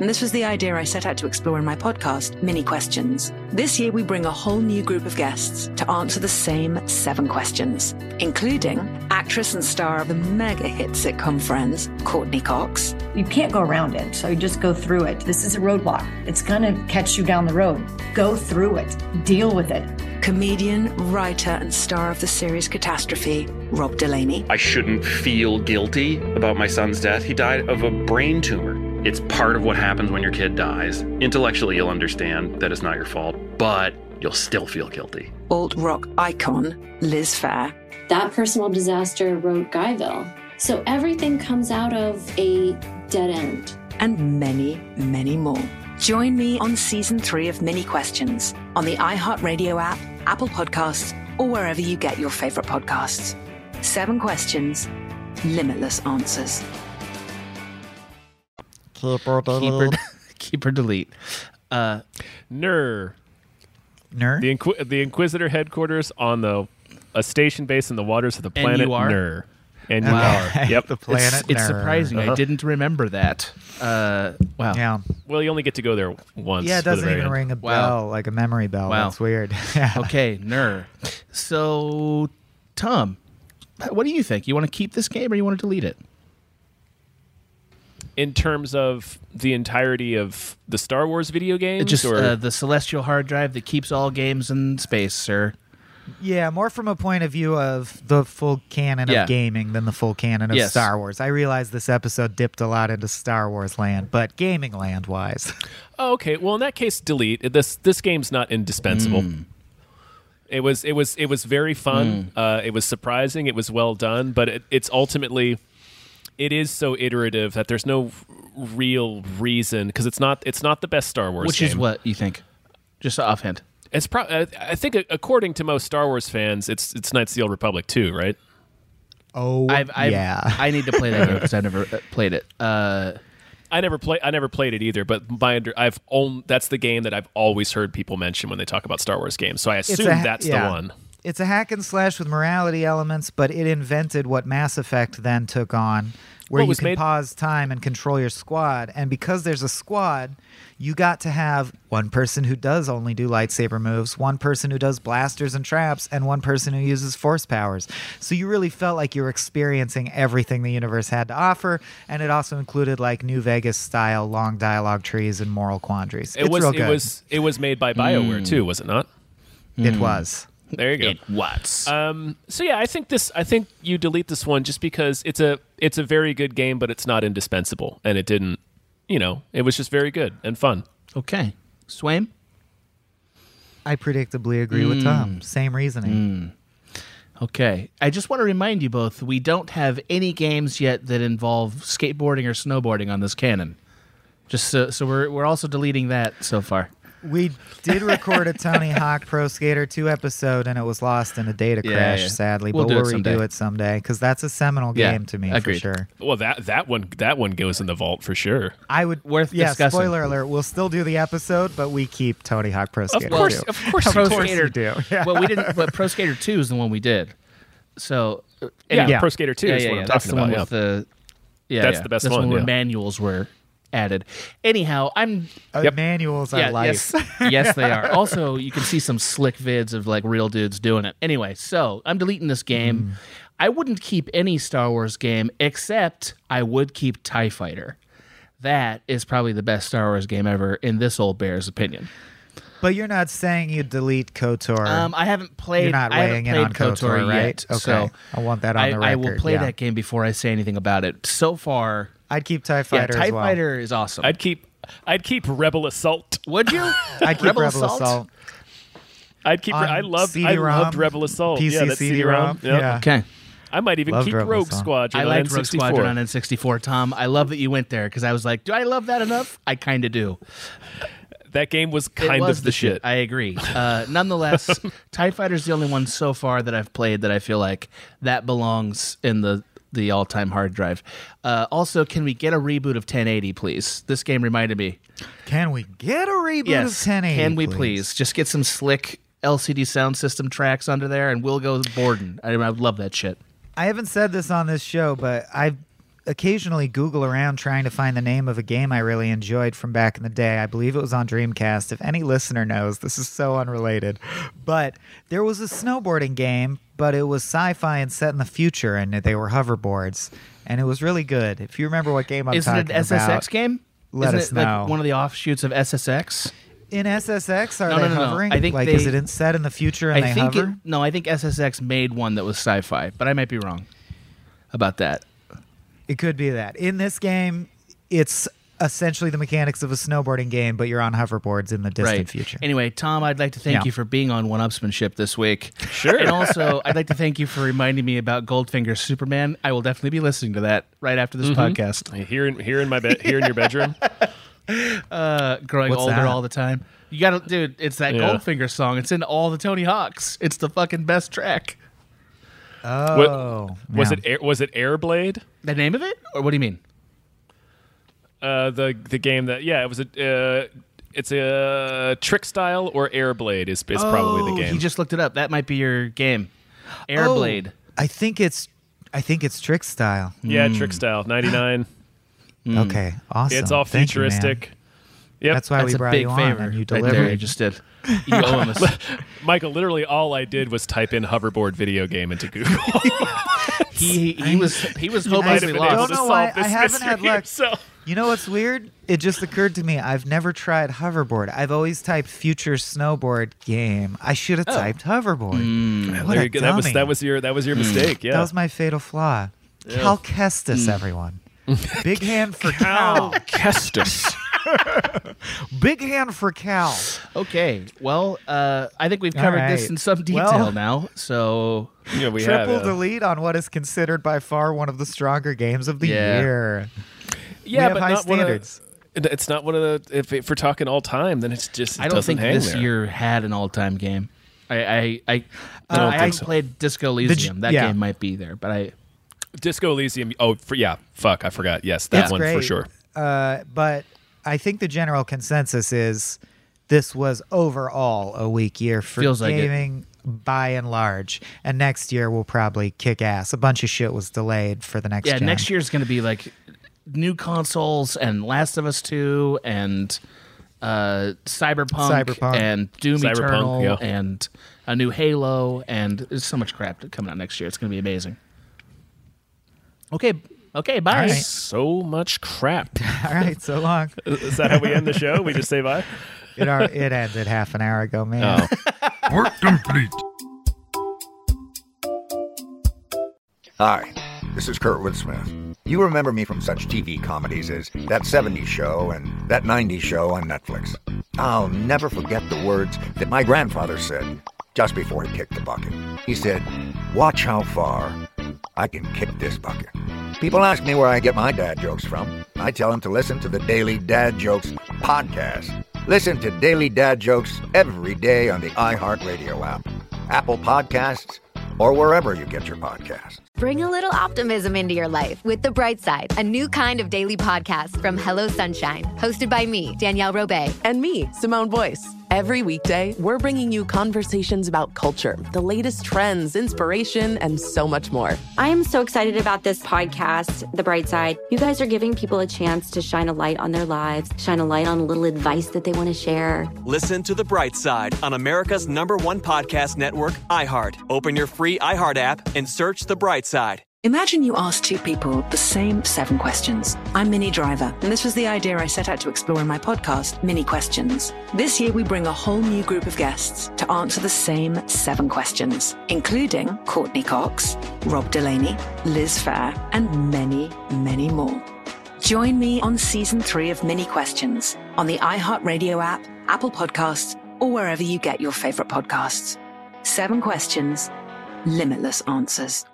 and this was the idea I set out to explore in my podcast, Mini Questions. This year, we bring a whole new group of guests to answer the same seven questions, including actress and star of the mega hit sitcom Friends, Courtney Cox. You can't go around it, so you just go through it. This is a roadblock. It's going to catch you down the road. Go through it. Deal with it. Comedian, writer, and star of the series Catastrophe, Rob Delaney. I shouldn't feel guilty about my son's death. He died of a brain tumor. It's part of what happens when your kid dies. Intellectually, you'll understand that it's not your fault, but you'll still feel guilty. Alt-rock icon, Liz Phair. That personal disaster wrote Guyville. So everything comes out of a dead end. And many, many more. Join me on season three of Mini Questions on the iHeartRadio app, Apple Podcasts, or wherever you get your favorite podcasts. Seven questions, limitless answers. Keep or delete. Keep or, keep or delete. Uh, Ner. Ner? The, Inqu- the Inquisitor headquarters on the a station base in the waters of the And planet you are? Ner. And you Wow. are. Yep. The planet It's, it's Ner. surprising. I Uh-huh. didn't remember that. Uh, wow. Yeah. Well, you only get to go there once. Yeah, it for the doesn't very even end. ring a Wow. bell, like a memory bell. Wow. That's weird. Yeah. Okay, Ner. So, Tom, what do you think? You want to keep this game or you want to delete it? In terms of the entirety of the Star Wars video games? Just or? uh, the celestial hard drive that keeps all games in space, sir. Yeah, more from a point of view of the full canon Yeah. of gaming than the full canon of Yes. Star Wars. I realize this episode dipped a lot into Star Wars land, but gaming land wise. Oh, okay. Well, in that case, delete. This this game's not indispensable. Mm. It was it was it was very fun. Uh, it was surprising. It was well done, but it, it's ultimately it is so iterative that there's no real reason because it's not it's not the best Star Wars. Which game. is what you think? Just offhand. It's pro- I I think according to most Star Wars fans, it's it's Knights of the Old Republic too, right? Oh, I've, I've, yeah. I need to play that game because I never uh, played it. Uh, I never play. I never played it either. But my under, I've own, that's the game that I've always heard people mention when they talk about Star Wars games. So I It's assume a ha- that's yeah. the one. It's a hack and slash with morality elements, but it invented what Mass Effect then took on, where Well, it you was can made- pause time and control your squad. And because there's a squad, you got to have one person who does only do lightsaber moves, one person who does blasters and traps, and one person who uses force powers. So you really felt like you were experiencing everything the universe had to offer, and it also included like New Vegas style long dialogue trees and moral quandaries. It it's was real it good. was it was made by BioWare Mm. too, was it not? It was. There you go. It was. Um, so yeah, I think this. I think you delete this one just because it's a it's a very good game, but it's not indispensable, and it didn't. You know, it was just very good and fun. Okay, Swaim. I predictably agree with Tom. Same reasoning. Okay. I just want to remind you both, we don't have any games yet that involve skateboarding or snowboarding on this canon. Just so, so we're we're also deleting that so far. We did record a Tony Hawk Pro Skater two episode, and it was lost in a data Yeah, crash, yeah. sadly. We'll but do we'll it someday. redo it someday because that's a seminal Yeah, game to me agreed. for sure. Well, that that one that one goes in the vault for sure. I would Worth yeah. discussing. Spoiler alert: we'll still do the episode, but we keep Tony Hawk Pro Skater. course, two. of course, of you course Skater you do. Yeah. Well, we didn't. But Pro Skater two is the one we did. So uh, Yeah, Yeah. Pro Skater two yeah, is yeah, what yeah. I'm That's talking the one about. with yeah. the. Yeah, That's yeah. the best That's one, where yeah. manuals were added. Anyhow, I'm Uh, Yep. Manuals are yeah, life. yes, yes, they are. Also, you can see some slick vids of like real dudes doing it. Anyway, so I'm deleting this game. I wouldn't keep any Star Wars game except I would keep TIE Fighter. That is probably the best Star Wars game ever in this old bear's opinion. But you're not saying you delete KOTOR. Um, I haven't played. You're not I weighing haven't in played on KOTOR, KOTOR right? yet, Okay. so I want that on I, the I will record, play yeah. that game before I say anything about it. So far, I'd keep TIE yeah, Fighter TIE as well. Fighter is awesome. I'd keep I'd keep Rebel Assault. Would you? I'd keep Rebel Rebel, Assault? Assault. I'd keep. On I loved. I C D-ROM, loved Rebel Assault. P C yeah, that's C D-ROM. C D-ROM. Yeah. Okay. I might even Loved keep Rebel Rogue Assault. Squadron I on liked N Rogue sixty-four. Squadron on N sixty-four, Tom. I love that you went there because I was like, do I love that enough? I kind of do. That game was It kind was of the shit. I agree. Uh, nonetheless, TIE Fighter's the only one so far that I've played that I feel like that belongs in the, the all-time hard drive. Uh, also, can we get a reboot of ten eighty, please? This game reminded me. Can we get a reboot Yes. of ten eighty? Can we please? Just get some slick L C D sound system tracks under there, and we'll go Borden. I, I would love that shit. I haven't said this on this show, but I've occasionally Google around trying to find the name of a game I really enjoyed from back in the day. I believe it was on Dreamcast. If any listener knows, this is so unrelated. But there was a snowboarding game, but it was sci-fi and set in the future, and they were hoverboards. And it was really good. If you remember what game I'm Isn't talking it an S S X about, game? let Isn't us it know. like one of the offshoots of S S X? In S S X, are No, they no, no, no. hovering? I think like, they- is it in, set in the future and I they think hover? it, no, I think S S X made one that was sci-fi, but I might be wrong about that. It could be that. In this game, it's essentially the mechanics of a snowboarding game, but you're on hoverboards in the distant right. future. Anyway, Tom, I'd like to thank Yeah. you for being on One-Upsmanship this week. Sure. And also, I'd like to thank you for reminding me about Goldfinger's Superman. I will definitely be listening to that right after this Mhm. podcast. Here in here in my bed, here in your bedroom. Uh, growing What's older that? all the time. You got to, dude. It's that Yeah. Goldfinger song. It's in all the Tony Hawks. It's the fucking best track. Oh, What- was yeah. it Air, was it Airblade? The name of it, or what do you mean? Uh, the the game that yeah, it was a uh, it's a Trick Style or Airblade is is probably Oh, the game. He just looked it up. That might be your game. Airblade. Oh, I think it's I think it's Trick Style. yeah, Trick Style ninety-nine. Okay, awesome. It's all Thank you, man. futuristic. Yep. That's why That's we a brought big you favor on and you right delivered. there. You just did. You owe him a- Michael, literally all I did was type in hoverboard video game into Google. he he was he was You might have hopelessly been able lost. to Don't know solve why this I haven't had mystery luck. yourself. You know what's weird? It just occurred to me. I've never tried hoverboard. I've always typed future snowboard game. I should have typed hoverboard. What There a you go. That was dummy. that was your that was your mistake. Yeah. That was my fatal flaw. Cal Kestis, everyone. Big hand for Cal. Kestis. Big hand for Cal. Okay, well, uh, I think we've All covered this right. in some detail Well- now. So Yeah, we have. Triple yeah. delete on what is considered by far one of the stronger games of the Yeah. year. Yeah, we have but high not one of- standards. it- it's not one of the. If, if we're talking all time, then it's just. It I don't doesn't think hang this there. year had an all-time game. I I I, I don't I think haven't so. played Disco Elysium. That yeah. game might be there, but I Disco Elysium. Oh, for, yeah. Fuck, I forgot. Yes, that It's one great. for sure. Uh, but I think the general consensus is this was overall a weak year for Feels like it. gaming by and large. And next year will probably kick ass. A bunch of shit was delayed for the next yeah. gen. Next year's going to be like new consoles and Last of Us two and uh, Cyberpunk, Cyberpunk. and Doom Cyberpunk, Eternal yeah. and a new Halo, and there's so much crap coming out next year. It's going to be amazing. Okay, okay, bye. All right. So much crap. All right, so long. Is that how we end the show? We just say bye? It, ar- it ended half an hour ago, man. Oh. Work complete. Hi, this is Kurtwood Smith. You remember me from such T V comedies as That seventies Show and That nineties Show on Netflix. I'll never forget the words that my grandfather said just before he kicked the bucket. He said, "Watch how far I can kick this bucket." People ask me where I get my dad jokes from. I tell them to listen to the Daily Dad Jokes podcast. Listen to Daily Dad Jokes every day on the iHeartRadio app, Apple Podcasts, or wherever you get your podcasts. Bring a little optimism into your life with The Bright Side, a new kind of daily podcast from Hello Sunshine, hosted by me, Danielle Robay. And me, Simone Boyce. Every weekday, we're bringing you conversations about culture, the latest trends, inspiration, and so much more. I am so excited about this podcast, The Bright Side. You guys are giving people a chance to shine a light on their lives, shine a light on a little advice that they want to share. Listen to The Bright Side on America's number one podcast network, iHeart. Open your free iHeart app and search The Bright Side. Imagine you ask two people the same seven questions. I'm Minnie Driver, and this was the idea I set out to explore in my podcast, Mini Questions. This year, we bring a whole new group of guests to answer the same seven questions, including Courtney Cox, Rob Delaney, Liz Fair, and many, many more. Join me on season three of Mini Questions on the iHeartRadio app, Apple Podcasts, or wherever you get your favorite podcasts. Seven questions, limitless answers.